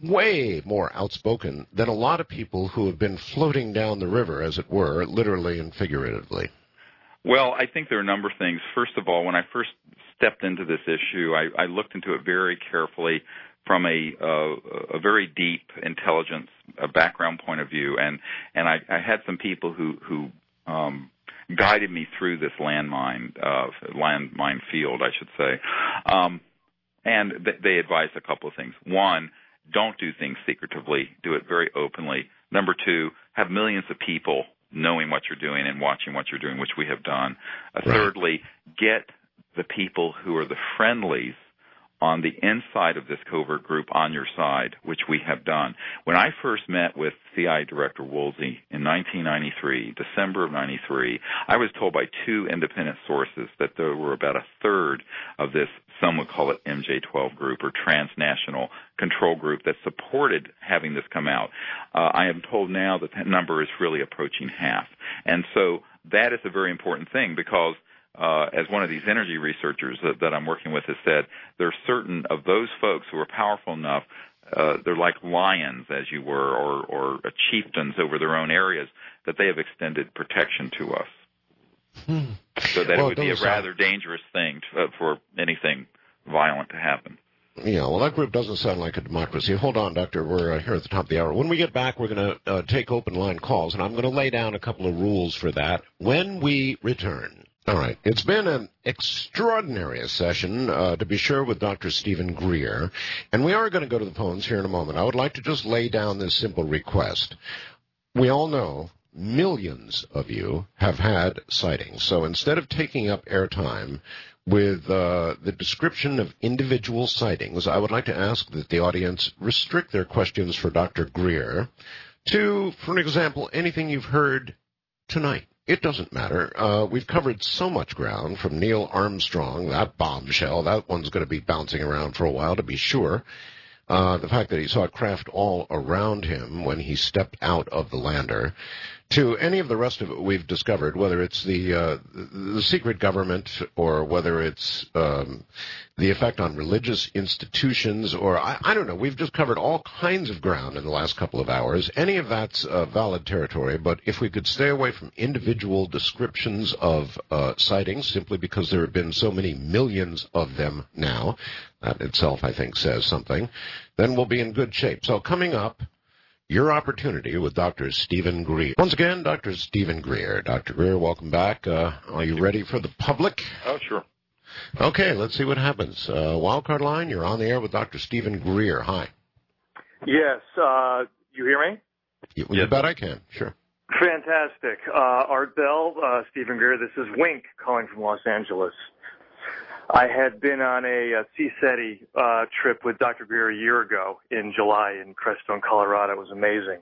way more outspoken than a lot of people who have been floating down the river, as it were, literally and figuratively. Well, I think there are a number of things. First of all, when I first stepped into this issue, I, I looked into it very carefully from a uh, a very deep intelligence uh, background point of view, and and I, I had some people who who um, guided me through this landmine uh, landmine field, I should say, um, and th- they advised a couple of things. One, don't do things secretively; do it very openly. Number two, have millions of people knowing what you're doing and watching what you're doing, which we have done. Uh, right. Thirdly, get the people who are the friendlies on the inside of this covert group on your side, which we have done. When I first met with C I A Director Woolsey in nineteen ninety-three, December of ninety-three, I was told by two independent sources that there were about a third of this, some would call it M J twelve group or transnational control group that supported having this come out. Uh, I am told now that that number is really approaching half. And so that is a very important thing because Uh, as one of these energy researchers that, that I'm working with has said, there are certain of those folks who are powerful enough, uh, they're like lions, as you were, or, or chieftains over their own areas, that they have extended protection to us. Hmm. So that well, it would be a rather sound... dangerous thing to, uh, for anything violent to happen. Yeah, well, that group doesn't sound like a democracy. Hold on, Doctor. We're uh, here at the top of the hour. When we get back, we're going to uh, take open line calls, and I'm going to lay down a couple of rules for that when we return. All right. It's been an extraordinary session, uh, to be sure, with Doctor Stephen Greer. And we are going to go to the phones here in a moment. I would like to just lay down this simple request. We all know millions of you have had sightings. So instead of taking up airtime with uh, the description of individual sightings, I would like to ask that the audience restrict their questions for Doctor Greer to, for example, anything you've heard tonight. It doesn't matter. Uh, we've covered so much ground, from Neil Armstrong, that bombshell. That one's going to be bouncing around for a while, to be sure. Uh, the fact that he saw craft all around him when he stepped out of the lander, to any of the rest of it we've discovered, whether it's the uh, the secret government or whether it's um, the effect on religious institutions, or I, I don't know. We've just covered all kinds of ground in the last couple of hours. Any of that's uh, valid territory, but if we could stay away from individual descriptions of uh, sightings, simply because there have been so many millions of them now, that itself, I think, says something, then we'll be in good shape. So coming up, your opportunity with Doctor Stephen Greer. Once again, Doctor Stephen Greer. Doctor Greer, welcome back. Uh, are you ready for the public? Oh, sure. Okay, let's see what happens. Uh, Wildcard line, you're on the air with Doctor Stephen Greer. Hi. Yes, uh, you hear me? You, you bet I can, sure. Fantastic. Uh, Art Bell, uh, Stephen Greer, this is Wink calling from Los Angeles. I had been on a, a C SETI uh, trip with Doctor Greer a year ago in July in Crestone, Colorado. It was amazing.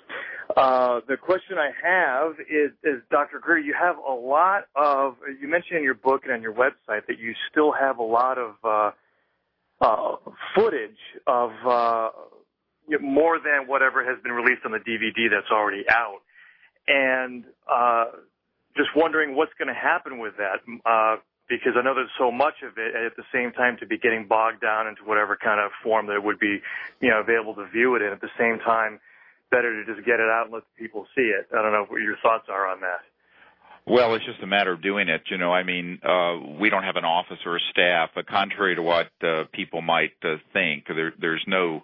Uh, the question I have is, is, Doctor Greer, you have a lot of, you mentioned in your book and on your website that you still have a lot of uh, uh, footage of uh, more than whatever has been released on the D V D that's already out. And uh, just wondering what's going to happen with that. Uh, Because I know there's so much of it, and at the same time to be getting bogged down into whatever kind of form that it would be, you know, available to view it in. At the same time, better to just get it out and let people see it. I don't know what your thoughts are on that. Well, it's just a matter of doing it. You know, I mean, uh, we don't have an office or a staff, but contrary to what uh, people might uh, think, there, there's no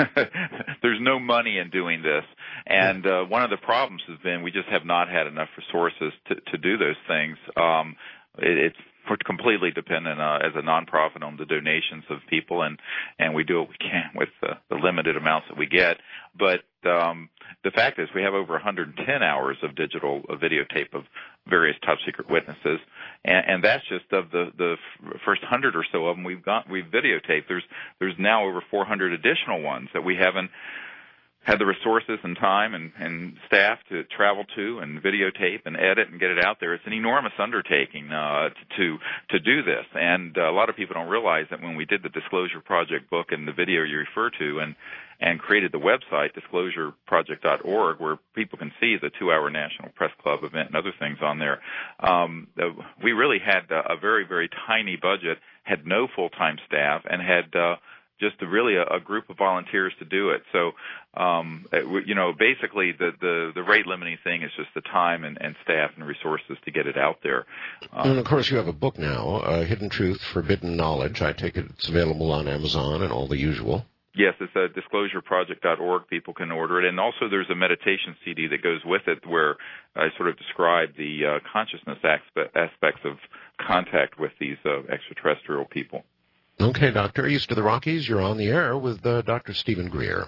there's no money in doing this. And uh, one of the problems has been we just have not had enough resources to, to do those things. Um, it, it's We're completely dependent uh, as a nonprofit on the donations of people, and, and we do what we can with the, the limited amounts that we get. But um, the fact is we have over one hundred ten hours of digital uh, videotape of various top-secret witnesses, and, and that's just of the, the first one hundred or so of them we've got we've videotaped. There's, there's now over four hundred additional ones that we haven't had the resources and time and, and staff to travel to and videotape and edit and get it out there. It's an enormous undertaking uh, to to do this, and uh, a lot of people don't realize that when we did the Disclosure Project book and the video you refer to, and and created the website disclosure project dot org, where people can see the two-hour National Press Club event and other things on there. Um, we really had a very very tiny budget, had no full-time staff, and had uh, just a, really a, a group of volunteers to do it. So, um, it, you know, basically the, the, the rate limiting thing is just the time and, and staff and resources to get it out there. Um, and, of course, you have a book now, uh, Hidden Truth, Forbidden Knowledge. I take it it's available on Amazon and all the usual. Yes, it's at disclosure project dot org. People can order it. And also there's a meditation C D that goes with it where I sort of describe the uh, consciousness aspects of contact with these uh, extraterrestrial people. Okay, Doctor. East of the Rockies, you're on the air with uh, Doctor Stephen Greer.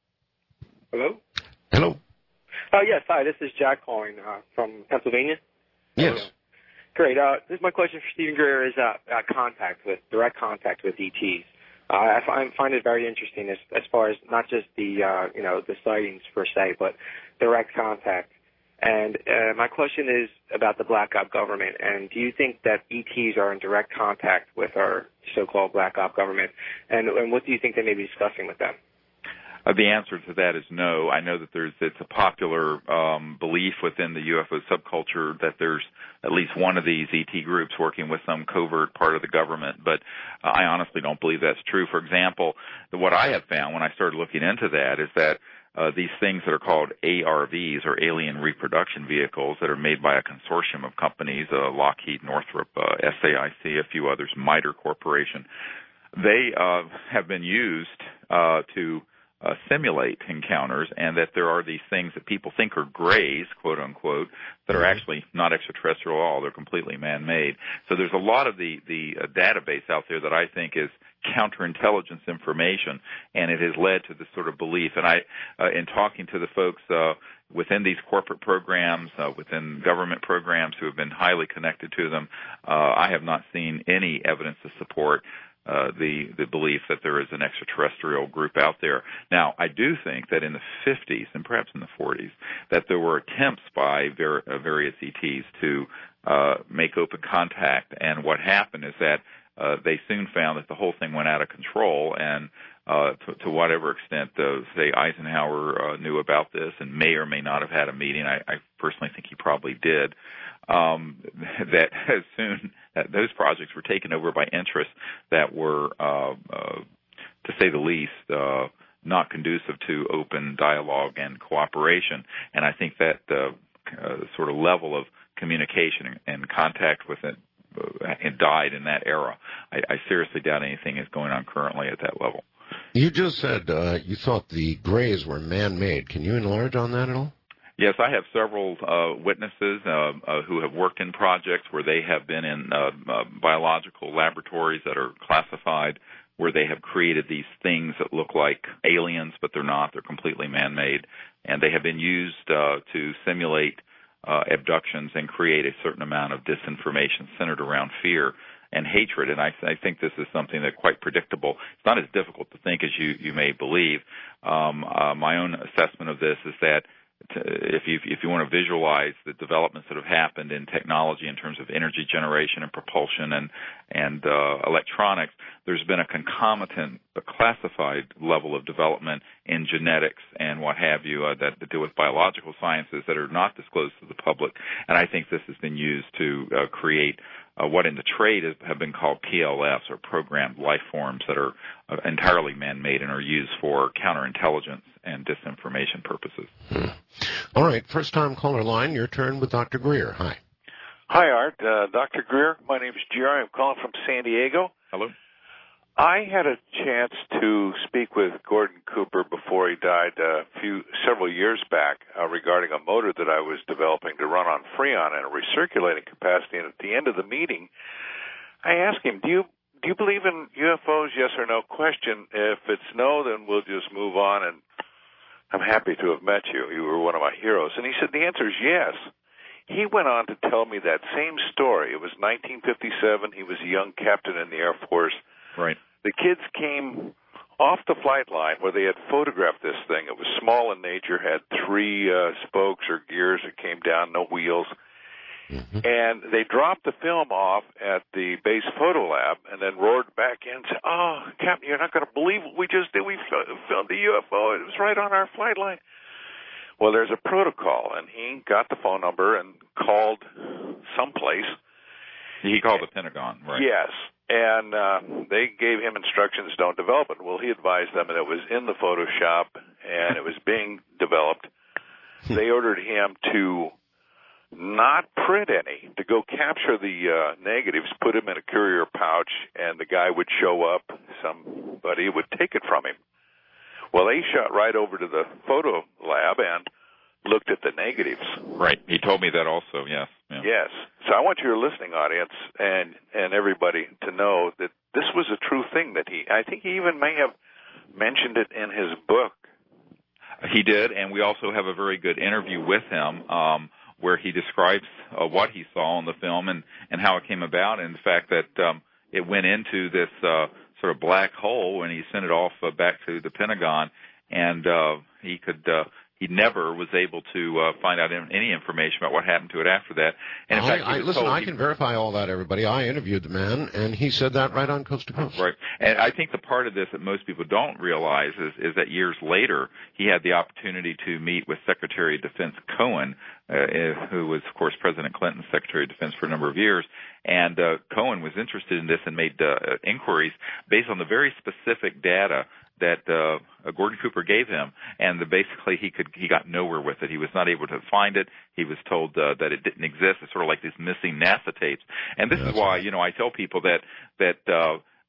Hello? Hello. Uh, yes, hi. This is Jack calling uh, from Pennsylvania. Yes. Uh, great. Uh, this is my question for Stephen Greer is uh, uh, contact with, direct contact with E Ts. Uh, I find, find it very interesting as, as far as not just the, uh, you know, the sightings per se, but direct contact. And uh, my question is about the Black Op government. And do you think that E Ts are in direct contact with our so-called Black Op government? And, and what do you think they may be discussing with them? Uh, the answer to that is no. I know that there's it's a popular um, belief within the U F O subculture that there's at least one of these E T groups working with some covert part of the government, but uh, I honestly don't believe that's true. For example, what I have found when I started looking into that is that Uh, these things that are called A R Vs, or alien reproduction vehicles, that are made by a consortium of companies, uh, Lockheed, Northrop, uh, S A I C, a few others, MITRE Corporation, they uh, have been used uh, to uh, simulate encounters, and that there are these things that people think are grays, quote unquote, that are actually not extraterrestrial at all. They're completely man-made. So there's a lot of the the uh, database out there that I think is counterintelligence information, and it has led to this sort of belief. And I, uh, in talking to the folks uh, within these corporate programs, uh, within government programs who have been highly connected to them, uh, I have not seen any evidence to support uh, the the belief that there is an extraterrestrial group out there. Now, I do think that in the fifties and perhaps in the forties, that there were attempts by ver- uh, various E Ts to uh, make open contact, and what happened is that Uh, they soon found that the whole thing went out of control, and uh, to, to whatever extent, uh, say, Eisenhower uh, knew about this and may or may not have had a meeting, I, I personally think he probably did, um, that as soon that those projects were taken over by interests that were, uh, uh, to say the least, uh, not conducive to open dialogue and cooperation. And I think that uh, uh, sort of level of communication and, and contact with it and died in that era. I, I seriously doubt anything is going on currently at that level. You just said uh, you thought the grays were man-made. Can you enlarge on that at all? Yes, I have several uh, witnesses uh, uh, who have worked in projects where they have been in uh, uh, biological laboratories that are classified, where they have created these things that look like aliens, but they're not. They're completely man-made. And they have been used uh, to simulate Uh, abductions and create a certain amount of disinformation centered around fear and hatred. And I, I think this is something that's quite predictable. It's not as difficult to think as you, you may believe. Um, uh, my own assessment of this is that to, if you if you want to visualize the developments that have happened in technology in terms of energy generation and propulsion and and uh, electronics, there's been a concomitant, a classified level of development in genetics and what have you uh, that, that deal with biological sciences that are not disclosed to the public. And I think this has been used to uh, create uh, what in the trade is, have been called P L Fs, or programmed life forms, that are uh, entirely man-made and are used for counterintelligence and disinformation purposes. Hmm. All right, first-time caller line, your turn with Doctor Greer. Hi. Hi, Art. Uh, Doctor Greer, my name is Jerry. I'm calling from San Diego. Hello. I had a chance to speak with Gordon Cooper before he died a few several years back uh, regarding a motor that I was developing to run on Freon in a recirculating capacity. And at the end of the meeting, I asked him, do you do you believe in U F Os, yes or no? Question. If it's no, then we'll just move on, and I'm happy to have met you. You were one of my heroes. And he said the answer is yes. He went on to tell me that same story. It was nineteen fifty-seven. He was a young captain in the Air Force. Right. The kids came off the flight line where they had photographed this thing. It was small in nature, had three uh, spokes or gears that came down, no wheels. Mm-hmm. And they dropped the film off at the base photo lab and then roared back in and said, oh, Captain, you're not going to believe what we just did. We filmed a U F O. It was right on our flight line. Well, there's a protocol, and he got the phone number and called someplace. He called the Pentagon, right? Yes. And uh, they gave him instructions, don't develop it. Well, he advised them that it was in the Photoshop and it was being developed. They ordered him to not print any, to go capture the uh, negatives, put them in a courier pouch, and the guy would show up, somebody would take it from him. Well, they shot right over to the photo lab and looked at the negatives. Right. He told me that also, yes. Yeah. Yes. So I want your listening audience and, and everybody to know that this was a true thing that he, I think he even may have mentioned it in his book. He did, and we also have a very good interview with him um, where he describes uh, what he saw on the film and, and how it came about, and the fact that um, it went into this uh, sort of black hole when he sent it off uh, back to the Pentagon, and uh, he could uh, he never was able to uh, find out any information about what happened to it after that. And in I, fact, I, listen, I he, can verify all that, everybody. I interviewed the man, and he said that right on Coast to Coast. Right. And I think the part of this that most people don't realize is, is that years later, he had the opportunity to meet with Secretary of Defense Cohen, uh, who was, of course, President Clinton's Secretary of Defense for a number of years. And uh, Cohen was interested in this and made uh, inquiries based on the very specific data that uh, Gordon Cooper gave him, and the, basically he could he got nowhere with it. He was not able to find it. He was told uh, that it didn't exist. It's sort of like these missing NASA tapes. And this yeah, is why, right. you know, I tell people that that uh,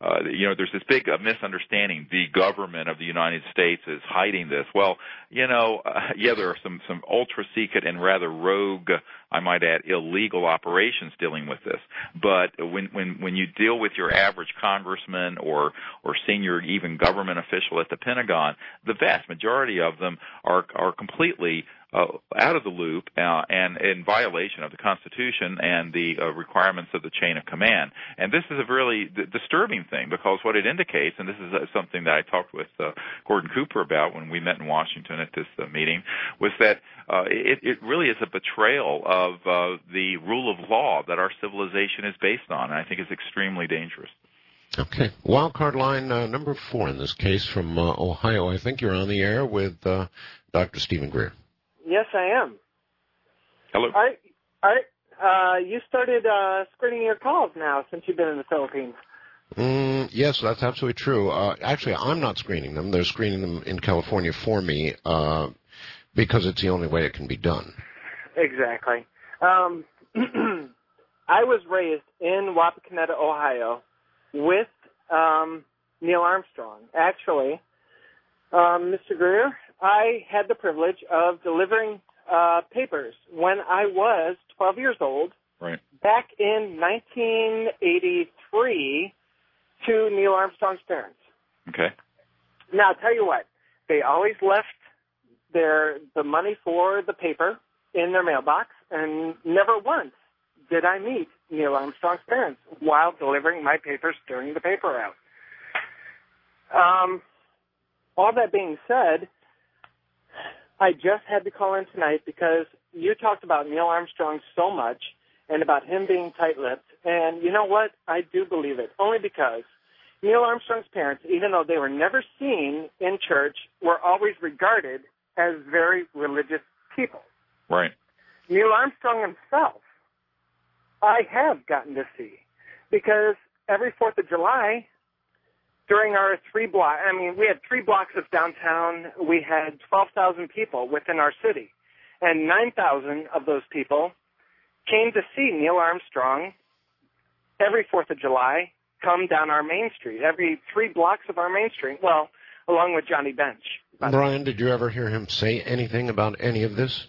Uh, you know, there's this big uh, misunderstanding. The government of the United States is hiding this. Well, you know, uh, yeah, there are some, some ultra-secret and rather rogue, I might add, illegal operations dealing with this. But when, when, when you deal with your average congressman or, or senior even government official at the Pentagon, the vast majority of them are, are completely Uh, out of the loop uh, and in violation of the Constitution and the uh, requirements of the chain of command. And this is a really d- disturbing thing, because what it indicates, and this is uh, something that I talked with uh, Gordon Cooper about when we met in Washington at this uh, meeting, was that uh, it, it really is a betrayal of uh, the rule of law that our civilization is based on, and I think it's extremely dangerous. Okay. Wildcard line uh, number four in this case from uh, Ohio. I think you're on the air with uh, Doctor Stephen Greer. Yes, I am. Hello. I, I, uh, you started uh, screening your calls now since you've been in the Philippines. Mm, yes, that's absolutely true. Uh, actually, I'm not screening them. They're screening them in California for me uh, because it's the only way it can be done. Exactly. Um, I was raised in Wapakoneta, Ohio, with um, Neil Armstrong. Actually, um, Mister Greer, I had the privilege of delivering uh, papers when I was twelve years old, right, back in nineteen eighty-three, to Neil Armstrong's parents. Okay. Now, I'll tell you what, they always left their the money for the paper in their mailbox, and never once did I meet Neil Armstrong's parents while delivering my papers during the paper route. Um, all that being said, I just had to call in tonight because you talked about Neil Armstrong so much and about him being tight-lipped. And you know what? I do believe it, only because Neil Armstrong's parents, even though they were never seen in church, were always regarded as very religious people. Right. Neil Armstrong himself, I have gotten to see, because every fourth of July, during our three block, I mean, we had three blocks of downtown. We had twelve thousand people within our city, and nine thousand of those people came to see Neil Armstrong every fourth of July come down our main street, every three blocks of our main street, well, along with Johnny Bench. Brian, did you ever hear him say anything about any of this?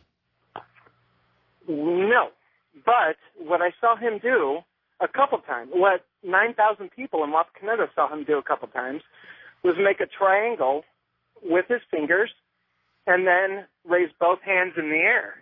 No, but what I saw him do a couple times, what nine thousand people in Wapakoneta saw him do a couple times, was make a triangle with his fingers and then raise both hands in the air.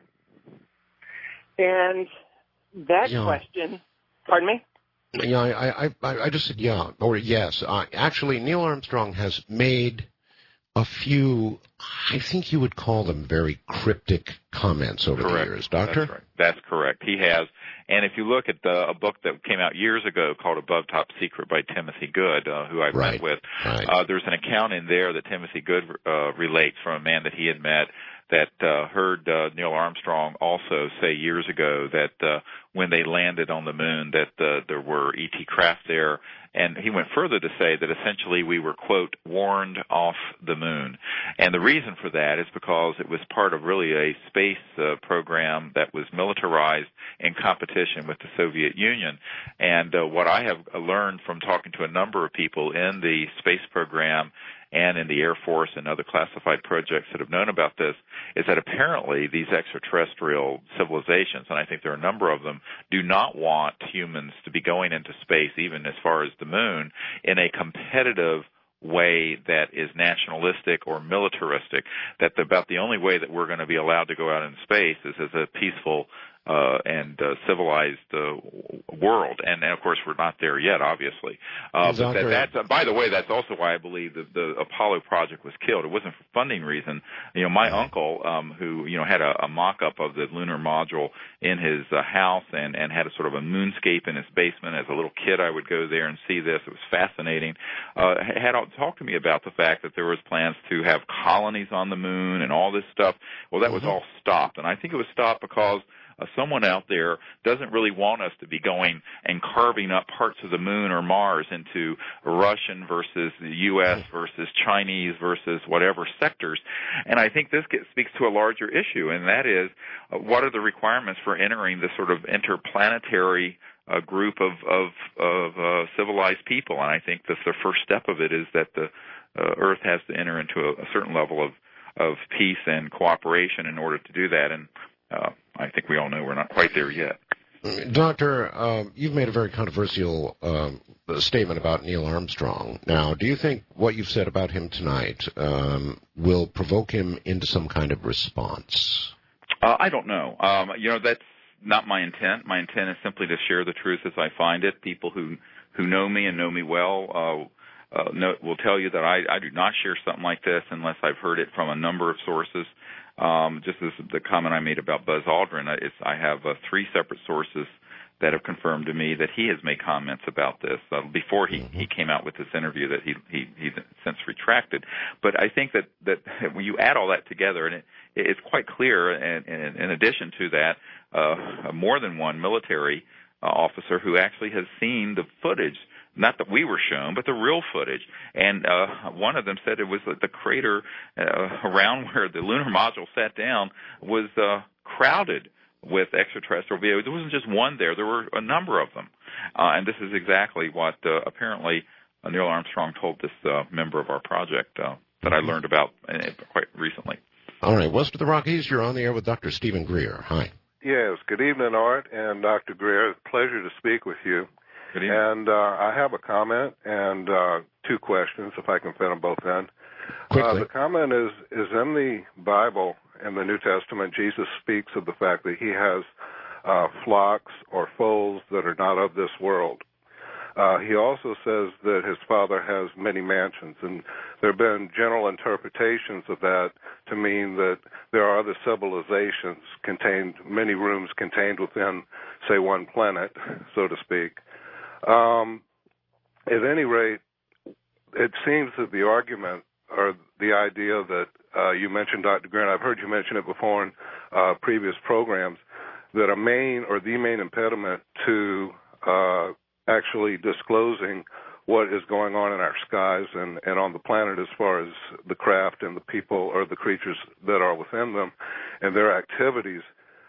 And that yeah. question, pardon me? Yeah, I, I, I, I just said yeah, or yes. Uh, actually, Neil Armstrong has made a few, I think you would call them very cryptic comments over correct. the years, Doctor? That's right. That's correct. He has. And if you look at the, a book that came out years ago called Above Top Secret by Timothy Good, uh, who I've right. met with, right. uh, there's an account in there that Timothy Good uh, relates from a man that he had met that uh, heard uh, Neil Armstrong also say years ago that uh, when they landed on the moon that uh, there were E T craft there. And he went further to say that essentially we were, quote, warned off the moon. And the reason for that is because it was part of really a space uh, program that was militarized in competition with the Soviet Union. And uh, what I have learned from talking to a number of people in the space program and in the Air Force and other classified projects that have known about this, is that apparently these extraterrestrial civilizations, and I think there are a number of them, do not want humans to be going into space, even as far as the moon, in a competitive way that is nationalistic or militaristic, that the, about the only way that we're going to be allowed to go out in space is as a peaceful uh, and uh, civilized uh, world. And, and, of course, we're not there yet, obviously. Uh, but that, that's, uh, by the way, that's also why I believe that the Apollo project was killed. It wasn't for funding reason. You know, my uncle, um, who, you know, had a, a mock-up of the lunar module in his uh, house and, and had a sort of a moonscape in his basement. As a little kid, I would go there and see this. It was fascinating. Uh, had talked to me about the fact that there was plans to have colonies on the moon and all this stuff. Well, that mm-hmm. was all stopped. And I think it was stopped because Uh, someone out there doesn't really want us to be going and carving up parts of the moon or Mars into Russian versus the U S versus Chinese versus whatever sectors. And I think this gets, speaks to a larger issue, and that is uh, what are the requirements for entering this sort of interplanetary a group of of, of uh, civilized people, and I think that the first step of it is that the uh, Earth has to enter into a, a certain level of of peace and cooperation in order to do that, and uh, I think we all know we're not quite there yet. Doctor, um, you've made a very controversial um, statement about Neil Armstrong. Now, do you think what you've said about him tonight um, will provoke him into some kind of response? Uh, I don't know. Um, you know, that's not my intent. My intent is simply to share the truth as I find it. People who who know me and know me well uh, uh, know, will tell you that I, I do not share something like this unless I've heard it from a number of sources. Um, just as the comment I made about Buzz Aldrin, it's, I have uh, three separate sources that have confirmed to me that he has made comments about this uh, before he, he came out with this interview that he he he's since retracted. But I think that, that when you add all that together, and it, it's quite clear, and, and in addition to that, uh, more than one military uh, officer who actually has seen the footage. Not that we were shown, but the real footage. And uh, one of them said it was that the crater uh, around where the lunar module sat down was uh, crowded with extraterrestrial beings. There wasn't just one there. There were a number of them. Uh, and this is exactly what uh, apparently uh, Neil Armstrong told this uh, member of our project uh, that I learned about uh, quite recently. All right. West of the Rockies, you're on the air with Doctor Stephen Greer. Hi. Yes. Good evening, Art and Doctor Greer. Pleasure to speak with you. And uh, I have a comment and uh, two questions, if I can fit them both in. Quickly. Uh, the comment is, is in the Bible, in the New Testament, Jesus speaks of the fact that he has uh, flocks or foals that are not of this world. Uh, he also says that his Father has many mansions, and there have been general interpretations of that to mean that there are other civilizations contained, many rooms contained within, say, one planet, so to speak. Um, at any rate, it seems that the argument or the idea that uh, you mentioned, Doctor Greer, and I've heard you mention it before in uh, previous programs, that a main or the main impediment to uh, actually disclosing what is going on in our skies and, and on the planet as far as the craft and the people or the creatures that are within them and their activities,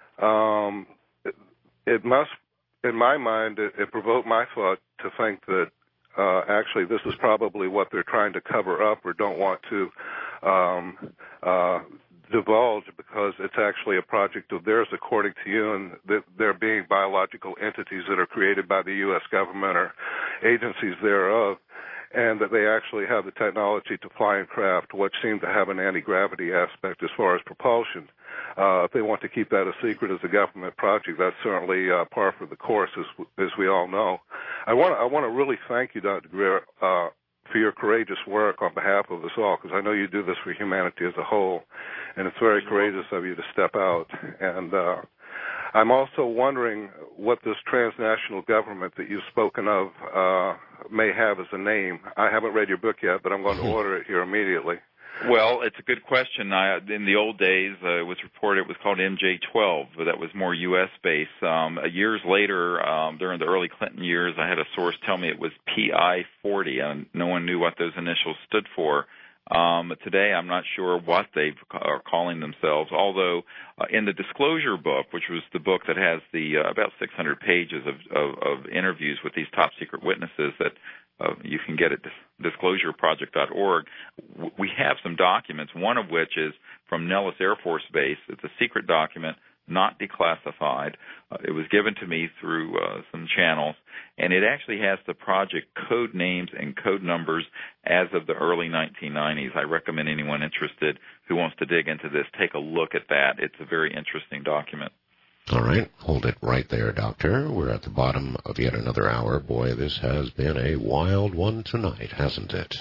um, it, it must in my mind, it, it provoked my thought to think that uh, actually this is probably what they're trying to cover up or don't want to um, uh, divulge because it's actually a project of theirs, according to you, and that there being biological entities that are created by the U S government or agencies thereof, and that they actually have the technology to fly in craft, which seem to have an anti-gravity aspect as far as propulsion. Uh, if they want to keep that a secret as a government project, that's certainly uh, par for the course, as, as we all know. I want I want to really thank you, Doctor Greer, uh, for your courageous work on behalf of us all, because I know you do this for humanity as a whole, and it's very courageous of you to step out. And uh, I'm also wondering what this transnational government that you've spoken of uh, may have as a name. I haven't read your book yet, but I'm going to order it here immediately. Well, it's a good question. I, in the old days, uh, it was reported it was called M J twelve, but that was more U S based. Um, years later, um, during the early Clinton years, I had a source tell me it was P I forty, and no one knew what those initials stood for. Um, today, I'm not sure what they are calling themselves, although uh, in the Disclosure book, which was the book that has the uh, about six hundred pages of, of, of interviews with these top-secret witnesses that uh, you can get at disclosure project dot org, we have some documents, one of which is from Nellis Air Force Base. It's a secret document, not declassified. Uh, it was given to me through uh, some channels, and it actually has the project code names and code numbers as of the early nineteen nineties. I recommend anyone interested who wants to dig into this take a look at that. It's a very interesting document. All right. Hold it right there, Doctor. We're at the bottom of yet another hour. Boy, this has been a wild one tonight, hasn't it?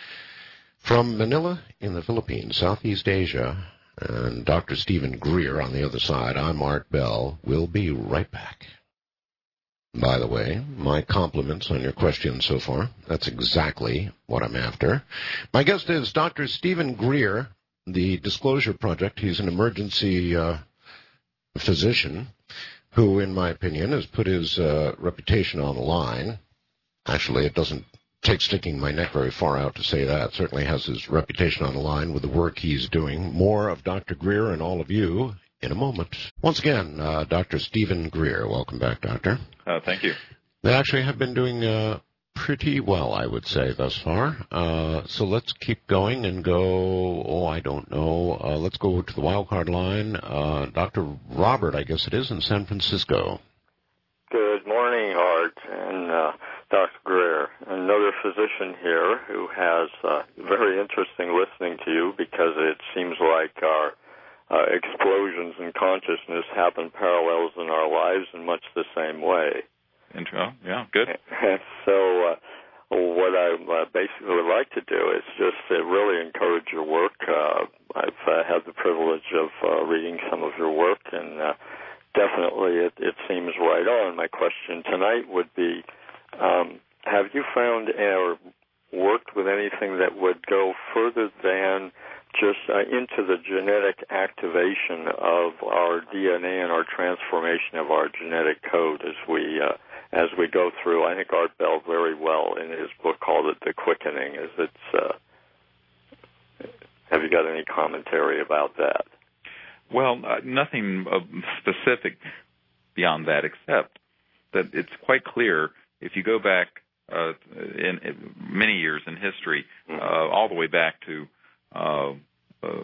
From Manila in the Philippines, Southeast Asia, and Doctor Stephen Greer on the other side, I'm Art Bell. We'll be right back. By the way, my compliments on your questions so far. That's exactly what I'm after. My guest is Doctor Stephen Greer, the Disclosure Project. He's an emergency uh, physician who, in my opinion, has put his uh, reputation on the line. Actually, it doesn't take sticking my neck very far out to say that. Certainly has his reputation on the line with the work he's doing. More of Doctor Greer and all of you in a moment. Once again, uh, Doctor Stephen Greer. Welcome back, Doctor. Uh, thank you. They actually have been doing uh, pretty well, I would say, thus far. Uh, so let's keep going and go, oh, I don't know. Uh, let's go to the wild card line. Uh, Doctor Robert, I guess it is, in San Francisco. Good morning, Art, and uh, Doctor Greer. Another physician here who has uh, very interesting listening to you because it seems like our uh, explosions in consciousness happen parallels in our lives in much the same way. Intro, yeah, good. So uh, what I uh, basically would like to do is just uh, really encourage your work. Uh, I've uh, had the privilege of uh, reading some of your work, and uh, definitely it, it seems right on. My question tonight would be, um, have you found or worked with anything that would go further than just uh, into the genetic activation of our D N A and our transformation of our genetic code as we uh, as we go through? I think Art Bell very well in his book called it The Quickening. Is it's uh, have you got any commentary about that? Well, uh, nothing uh, specific beyond that, except that it's quite clear if you go back uh, in, in many years in history, mm-hmm. uh, all the way back to uh, uh,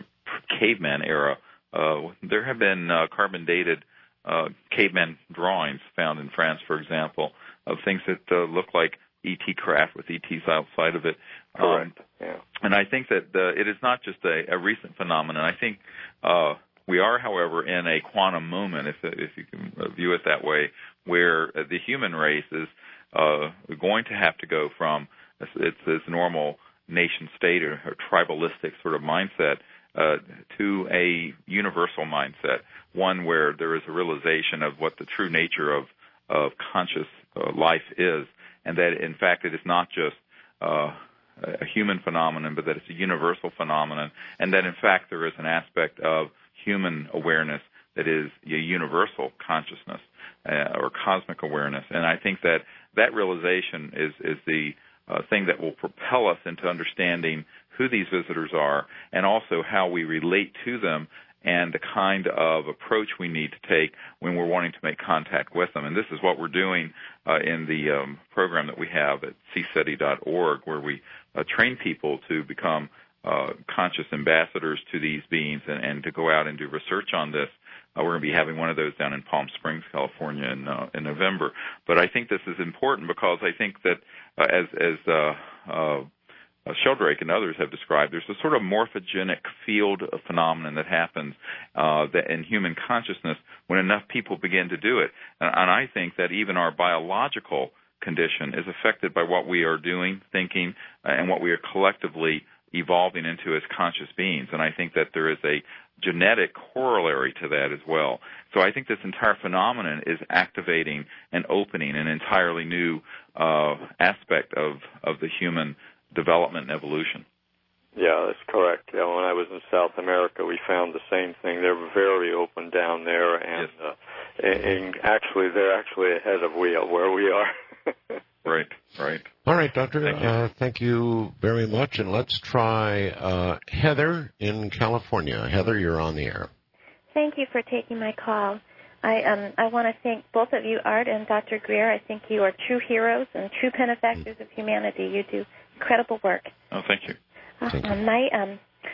caveman era, uh, there have been uh, carbon-dated uh, caveman drawings found in France, for example, of things that uh, look like E T craft with E Ts outside of it. Correct. Um, yeah. And I think that uh, it is not just a, a recent phenomenon. I think uh, we are, however, in a quantum moment, if if you can view it that way, where the human race is uh, going to have to go from its, its normal nation state or, or tribalistic sort of mindset uh, to a universal mindset, one where there is a realization of what the true nature of, of conscious uh, life is, and that, in fact, it is not just uh, a human phenomenon, but that it's a universal phenomenon, and that, in fact, there is an aspect of human awareness that is a universal consciousness uh, or cosmic awareness. And I think that that realization is, is the uh, thing that will propel us into understanding who these visitors are and also how we relate to them and the kind of approach we need to take when we're wanting to make contact with them. And this is what we're doing uh, in the um, program that we have at c seti dot org, where we uh, train people to become uh, conscious ambassadors to these beings and, and to go out and do research on this. Uh, we're going to be having one of those down in Palm Springs, California, in, uh, in November. But I think this is important because I think that uh, as, as uh, uh, Uh, Sheldrake and others have described, there's a sort of morphogenic field of phenomenon that happens uh, that in human consciousness when enough people begin to do it. And, and I think that even our biological condition is affected by what we are doing, thinking, uh, and what we are collectively evolving into as conscious beings. And I think that there is a genetic corollary to that as well. So I think this entire phenomenon is activating and opening an entirely new uh, aspect of, of the human development and evolution. Yeah, that's correct. Yeah, when I was in South America, we found the same thing. They're very open down there, and, yes. uh, and, and actually, they're actually ahead of we are, where we are. Right, right. All right, Doctor. Thank you, uh, thank you very much, and let's try uh, Heather in California. Heather, you're on the air. Thank you for taking my call. I um I want to thank both of you, Art and Doctor Greer. I think you are true heroes and true benefactors mm. of humanity. You do incredible work. Oh, thank you. Uh, thank you. My um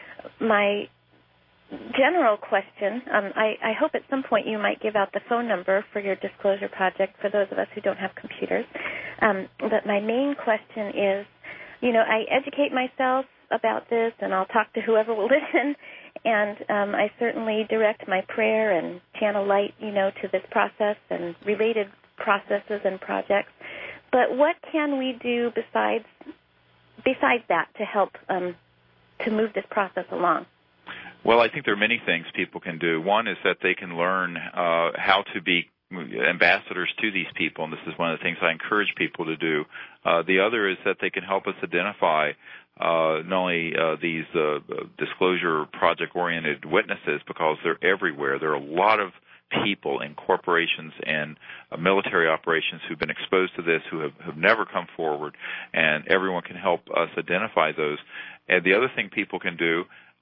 my general question. Um, I I hope at some point you might give out the phone number for your disclosure project for those of us who don't have computers. Um, but my main question is, you know, I educate myself about this, and I'll talk to whoever will listen. And um, I certainly direct my prayer and channel light, you know, to this process and related processes and projects. But what can we do besides besides that to help um, to move this process along? Well, I think there are many things people can do. One is that they can learn uh, how to be ambassadors to these people, and this is one of the things I encourage people to do. Uh, the other is that they can help us identify uh, not only uh, these uh, disclosure project-oriented witnesses, because they're everywhere. There are a lot of people in corporations and uh, military operations who've been exposed to this, who have, have never come forward, and everyone can help us identify those. And the other thing people can do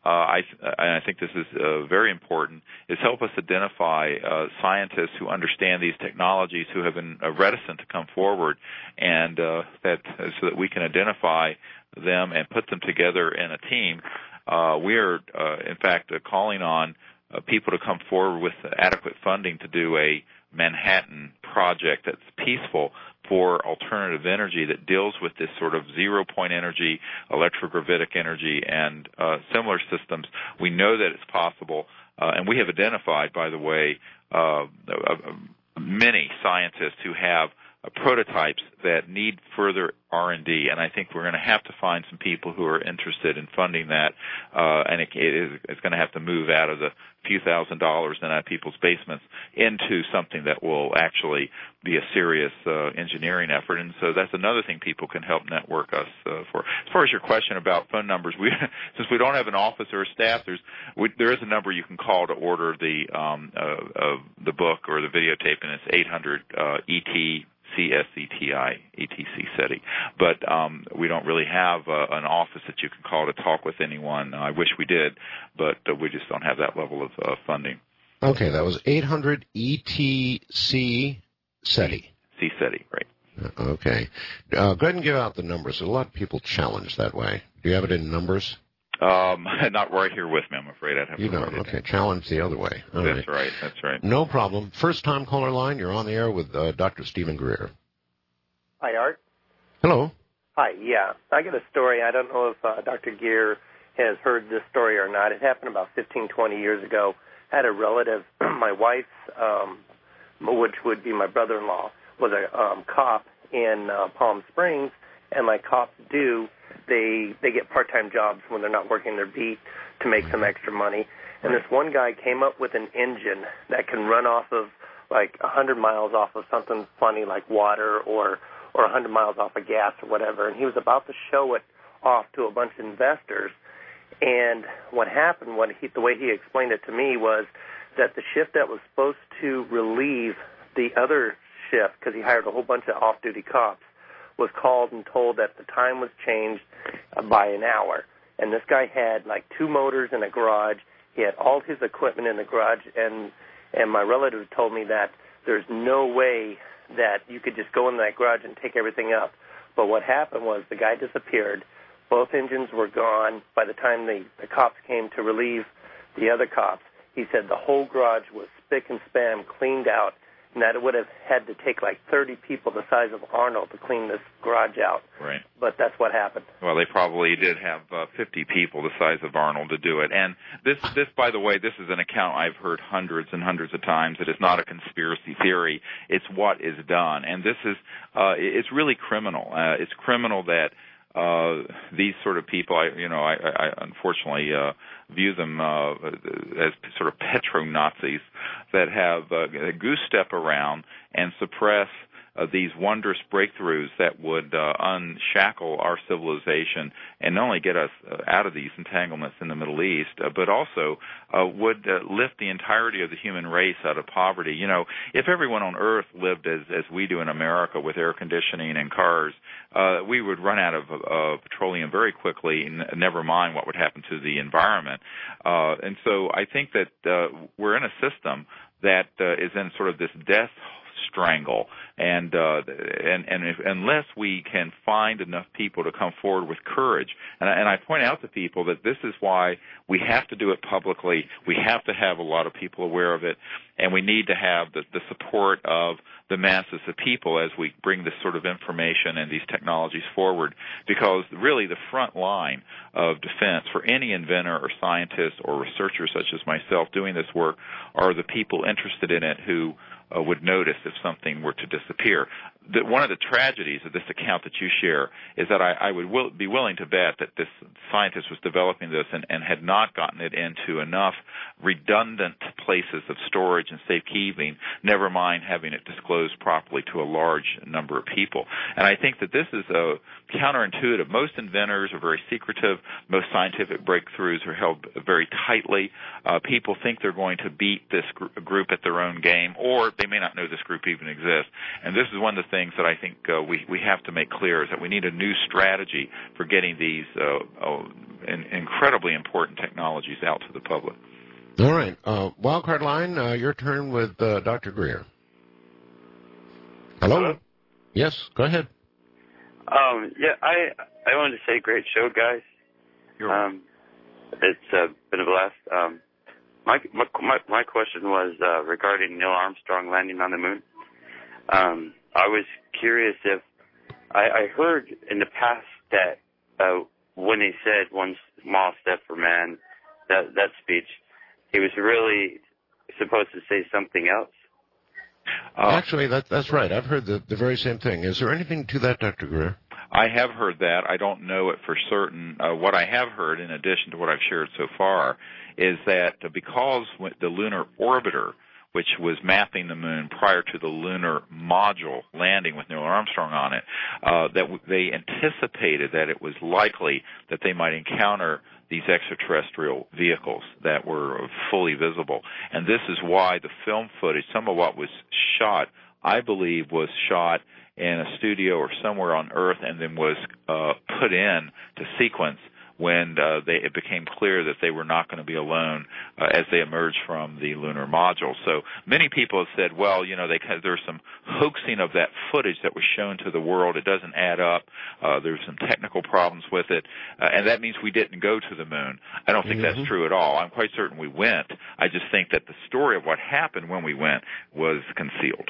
uh, I, and I think this is uh, very important, is help us identify uh, scientists who understand these technologies, who have been uh, reticent to come forward, and uh, that so that we can identify them and put them together in a team. Uh, we are, uh, in fact, uh, calling on uh, people to come forward with adequate funding to do a Manhattan project that's peaceful for alternative energy that deals with this sort of zero-point energy, electrogravitic energy, and uh, similar systems. We know that it's possible, uh, and we have identified, by the way, uh, uh, many scientists who have uh, prototypes that need further R and D, and I think we're going to have to find some people who are interested in funding that, uh, and it, it is, it's going to have to move out of the few thousand dollars in people's basements into something that will actually be a serious uh, engineering effort. And so that's another thing people can help network us uh, for. As far as your question about phone numbers, we since we don't have an office or a staff, there's we, there is a number you can call to order the um, uh, uh, the book or the videotape, and it's eight hundred E T C S E T I, E T C SETI. But um, we don't really have uh, an office that you can call to talk with anyone. I wish we did, but uh, we just don't have that level of uh, funding. Okay, that was eight hundred E T C SETI. C SETI, right. Okay. Uh, go ahead and give out the numbers. A lot of people challenge that way. Do you have it in numbers? Um, not right here with me, I'm afraid. I'd have you to don't. write it. Okay, challenge the other way. All that's right. right. That's right. No problem. First-time caller line. You're on the air with uh, Doctor Stephen Greer. Hi, Art. Hello. Hi. Yeah, I got a story. I don't know if uh, Doctor Greer has heard this story or not. It happened about fifteen, twenty years ago. I had a relative, my wife's, um, which would be my brother-in-law, was a um, cop in uh, Palm Springs, and like cops do, they they get part-time jobs when they're not working their beat to make some extra money. And this one guy came up with an engine that can run off of like one hundred miles off of something funny like water or or one hundred miles off of gas or whatever. And he was about to show it off to a bunch of investors. And what happened, what he, the way he explained it to me, was that the shift that was supposed to relieve the other shift, because he hired a whole bunch of off-duty cops, was called and told that the time was changed uh, by an hour. And this guy had like two motors in a garage. He had all his equipment in the garage, and and my relative told me that there's no way that you could just go in that garage and take everything up. But what happened was the guy disappeared. Both engines were gone by the time the, the cops came to relieve the other cops. He said the whole garage was spick and span, cleaned out, and that it would have had to take like thirty people the size of Arnold to clean this garage out. Right. But that's what happened. Well, they probably did have uh, fifty people the size of Arnold to do it. And this, this, by the way, this is an account I've heard hundreds and hundreds of times. It is not a conspiracy theory. It's what is done. And this is, uh, it's really criminal. Uh, it's criminal that Uh, these sort of people, I, you know, I, I unfortunately uh, view them uh, as sort of petro-Nazis that have uh, goose step around and suppress uh, these wondrous breakthroughs that would uh, unshackle our civilization and not only get us uh, out of these entanglements in the Middle East, uh, but also uh, would uh, lift the entirety of the human race out of poverty. You know, if everyone on Earth lived as, as we do in America with air conditioning and cars, uh, we would run out of uh, petroleum very quickly, n- never mind what would happen to the environment. Uh, and so I think that uh, we're in a system that uh, is in sort of this death strangle, and uh, and and if, unless we can find enough people to come forward with courage, and I, and I point out to people that this is why we have to do it publicly. We have to have a lot of people aware of it, and we need to have the, the support of the masses of people as we bring this sort of information and these technologies forward, because really the front line of defense for any inventor or scientist or researcher such as myself doing this work are the people interested in it who uh, would notice if something were to disappear. The, one of the tragedies of this account that you share is that I, I would will, be willing to bet that this scientist was developing this and, and had not gotten it into enough redundant places of storage and safekeeping, never mind having it disclosed properly to a large number of people. And I think that this is a counterintuitive. Most inventors are very secretive. Most scientific breakthroughs are held very tightly. Uh, people think they're going to beat this gr- group at their own game, or they may not know this group even exists. And this is one of the things that I think uh, we, we have to make clear is that we need a new strategy for getting these uh, uh, in, incredibly important technologies out to the public. All right. Uh, Wildcard line, uh, your turn with uh, Doctor Greer. Hello? Hello? Yes, go ahead. Um, yeah, I I wanted to say great show, guys. Um, it's uh, been a blast. Um, my, my my question was uh, regarding Neil Armstrong landing on the moon. Um, I was curious if I, I heard in the past that uh, when he said one small step for man, that that speech, he was really supposed to say something else. Uh, Actually, that, that's right. I've heard the, the very same thing. Is there anything to that, Doctor Greer? I have heard that. I don't know it for certain. Uh, what I have heard, in addition to what I've shared so far, is that because the lunar orbiter, which was mapping the moon prior to the lunar module landing with Neil Armstrong on it, uh, that w- they anticipated that it was likely that they might encounter these extraterrestrial vehicles that were fully visible. And this is why the film footage, some of what was shot, I believe, was shot in a studio or somewhere on Earth and then was uh, put in to sequence when uh, they, it became clear that they were not going to be alone uh, as they emerged from the lunar module. So many people have said, well, you know, they, there's some hoaxing of that footage that was shown to the world. It doesn't add up. Uh, there's some technical problems with it, uh, and that means we didn't go to the moon. I don't think mm-hmm. that's true at all. I'm quite certain we went. I just think that the story of what happened when we went was concealed.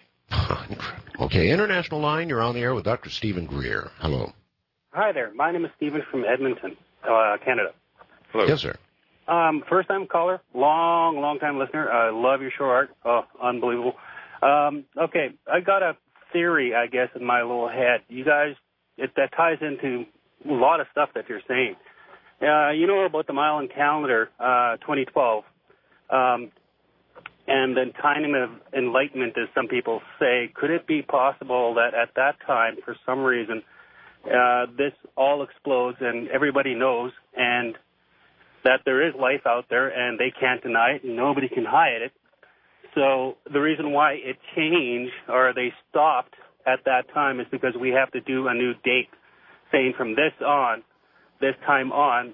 Okay, international line, you're on the air with Doctor Stephen Greer. Hello. Hi there. My name is Stephen from Edmonton, uh, Canada. Hello. Yes, sir. Um, first-time caller, long, long-time listener. I love your show, Art. Oh, unbelievable. Um, okay, I got a theory, I guess, in my little head. You guys, it, that ties into a lot of stuff that you're saying. Uh, you know about the Mayan calendar, uh, twenty twelve, um, and the timing of enlightenment, as some people say. Could it be possible that at that time, for some reason, Uh, this all explodes and everybody knows, and that there is life out there and they can't deny it and nobody can hide it. So the reason why it changed or they stopped at that time is because we have to do a new date saying from this on, this time on,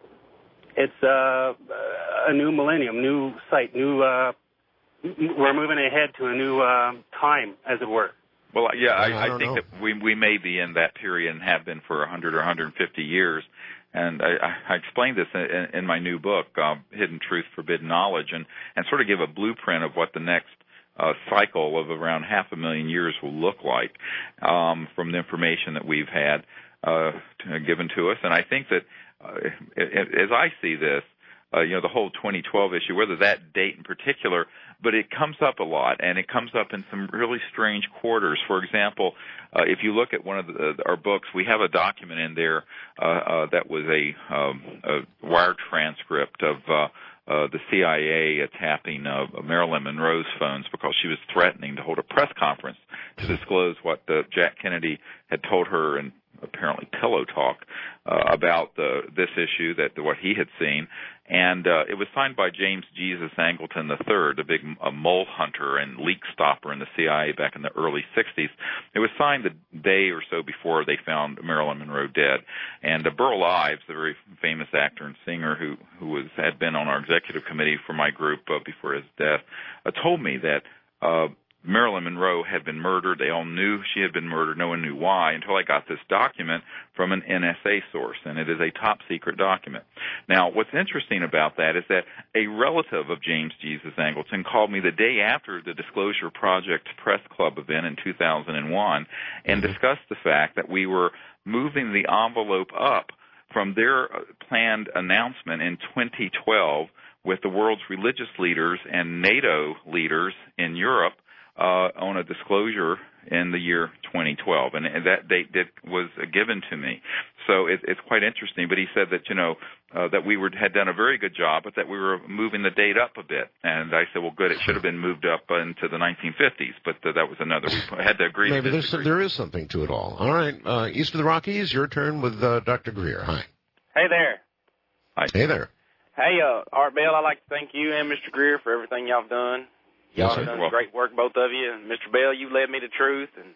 it's uh, a new millennium, new site, new, uh, we're moving ahead to a new uh, time, as it were. Well, yeah, I, I, I think know. that we we may be in that period and have been for one hundred or one hundred fifty years. And I, I explained this in, in my new book, uh, Hidden Truth, Forbidden Knowledge, and, and sort of give a blueprint of what the next uh, cycle of around half a million years will look like um, from the information that we've had uh, to, given to us. And I think that uh, as I see this, Uh, you know, the whole twenty twelve issue, whether that date in particular, but it comes up a lot, and it comes up in some really strange quarters. For example, uh, if you look at one of the, uh, our books, we have a document in there uh, uh, that was a, um, a wire transcript of uh, uh, the C I A uh, tapping of uh, Marilyn Monroe's phones because she was threatening to hold a press conference to disclose what uh, Jack Kennedy had told her and apparently pillow talk uh, about the, this issue, that what he had seen. And uh, it was signed by James Jesus Angleton the third, the big uh, mole hunter and leak stopper in the C I A back in the early sixties. It was signed the day or so before they found Marilyn Monroe dead. And uh, Burl Ives, the very famous actor and singer who, who was had been on our executive committee for my group uh, before his death, uh, told me that uh, Marilyn Monroe had been murdered. They all knew she had been murdered. No one knew why until I got this document from an N S A source, and it is a top-secret document. Now, what's interesting about that is that a relative of James Jesus Angleton called me the day after the Disclosure Project Press Club event in two thousand one and discussed the fact that we were moving the envelope up from their planned announcement in twenty twelve with the world's religious leaders and NATO leaders in Europe Uh, on a disclosure in the year twenty twelve, and, and that date did, was uh, given to me. So it, it's quite interesting. But he said that you know uh, that we were had done a very good job, but that we were moving the date up a bit. And I said, well, good. It should have been moved up into the nineteen fifties, but uh, that was another. We had to agree. Maybe to there's, there is something to it all. All right, uh, east of the Rockies, your turn with uh, Doctor Greer. Hi. Hey there. Hi. Hey there. Hey, uh, Art Bell. I'd like to thank you and Mister Greer for everything y'all have done. Y'all Yes, have sir. done great work, both of you. And Mister Bell, you led me to truth, and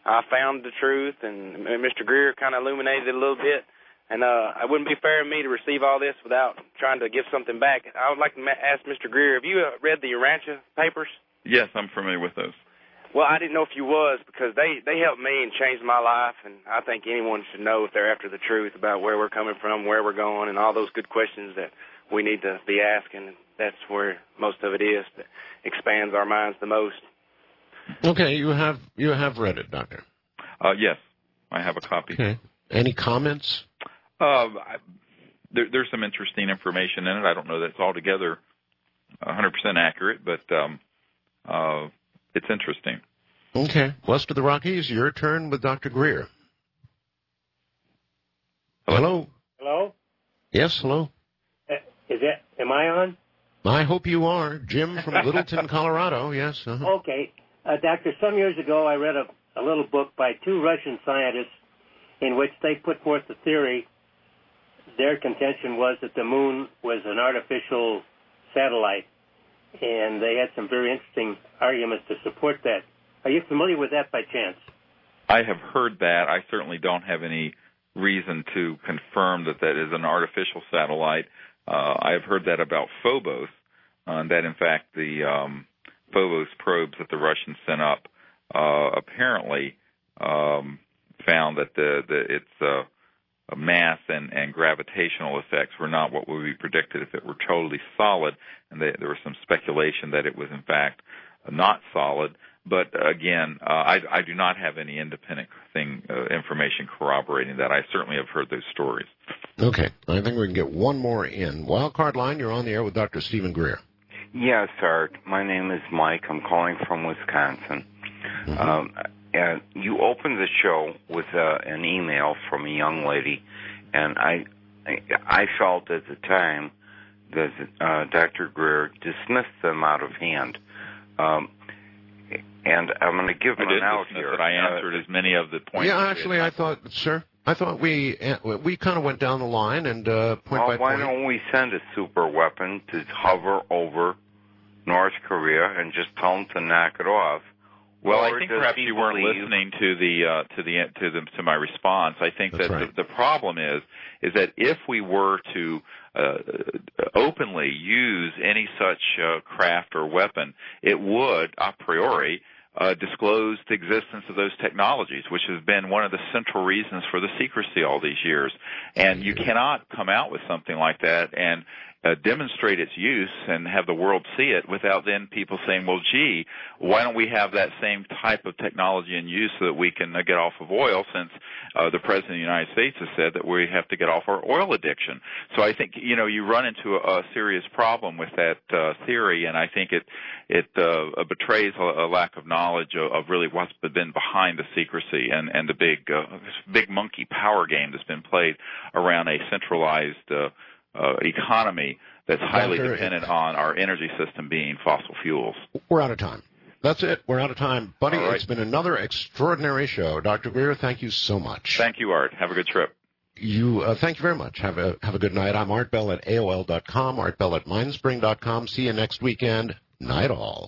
I found the truth, and Mister Greer kind of illuminated it a little bit. And uh, it wouldn't be fair of me to receive all this without trying to give something back. I would like to ma- ask Mister Greer, have you uh, read the Urantia papers? Yes, I'm familiar with those. Well, I didn't know if you was, because they, they helped me and changed my life, and I think anyone should know if they're after the truth about where we're coming from, where we're going, and all those good questions that we need to be asking. That's where most of it is, that expands our minds the most. Okay, you have you have read it, Doctor. Uh, yes, I have a copy. Okay. Any comments? Uh, I, there, there's some interesting information in it. I don't know that it's altogether one hundred percent accurate, but um, uh, it's interesting. Okay. West of the Rockies, your turn with Doctor Greer. Hello? Hello? Yes, hello. Uh, is that, am I on? I hope you are. Jim from Littleton, Colorado, yes. Uh-huh. Okay. Uh, Doctor, some years ago I read a, a little book by two Russian scientists in which they put forth the theory. Their contention was that the moon was an artificial satellite, and they had some very interesting arguments to support that. Are you familiar with that by chance? I have heard that. I certainly don't have any reason to confirm that that is an artificial satellite. Uh, I have heard that about Phobos, uh, that in fact the um, Phobos probes that the Russians sent up uh, apparently um, found that the, the its uh, mass and, and gravitational effects were not what would be predicted if it were totally solid, and they, there was some speculation that it was in fact not solid. But again, uh, I, I do not have any independent thing uh, information corroborating that. I certainly have heard those stories. Okay, I think we can get one more in. Wildcard line, you're on the air with Doctor Stephen Greer. Yes, Art. My name is Mike. I'm calling from Wisconsin. Mm-hmm. Um, and you opened the show with uh, an email from a young lady, and I, I felt at the time that uh, Doctor Greer dismissed them out of hand. Um, and I'm going to give them an out here. That I answered uh, as many of the points. Yeah, actually, I thought, sir, I thought we we kind of went down the line and uh, point well, by why point. Why don't we send a super weapon to hover over North Korea and just tell them to knock it off? Well, or I think perhaps you weren't believe... listening to the uh, to the to the to my response. I think That's that right. the, the problem is is that if we were to uh, openly use any such uh, craft or weapon, it would a priori uh, disclose the existence of those technologies, which has been one of the central reasons for the secrecy all these years. And you cannot come out with something like that and Uh, demonstrate its use and have the world see it without then people saying, well, gee, why don't we have that same type of technology in use so that we can uh, get off of oil, since uh, the President of the United States has said that we have to get off our oil addiction. So I think, you know, you run into a, a serious problem with that uh, theory, and I think it it uh, betrays a, a lack of knowledge of, of really what's been behind the secrecy and, and the big, uh, big monkey power game that's been played around a centralized uh Uh, economy that's highly Doctor, dependent on our energy system being fossil fuels. We're out of time. That's it. We're out of time. Buddy, right. It's been another extraordinary show. Doctor Greer, thank you so much. Thank you, Art. Have a good trip. You, uh, thank you very much. Have a, have a good night. I'm Art Bell at A O L dot com, Art Bell at Mindspring dot com. See you next weekend. Night all.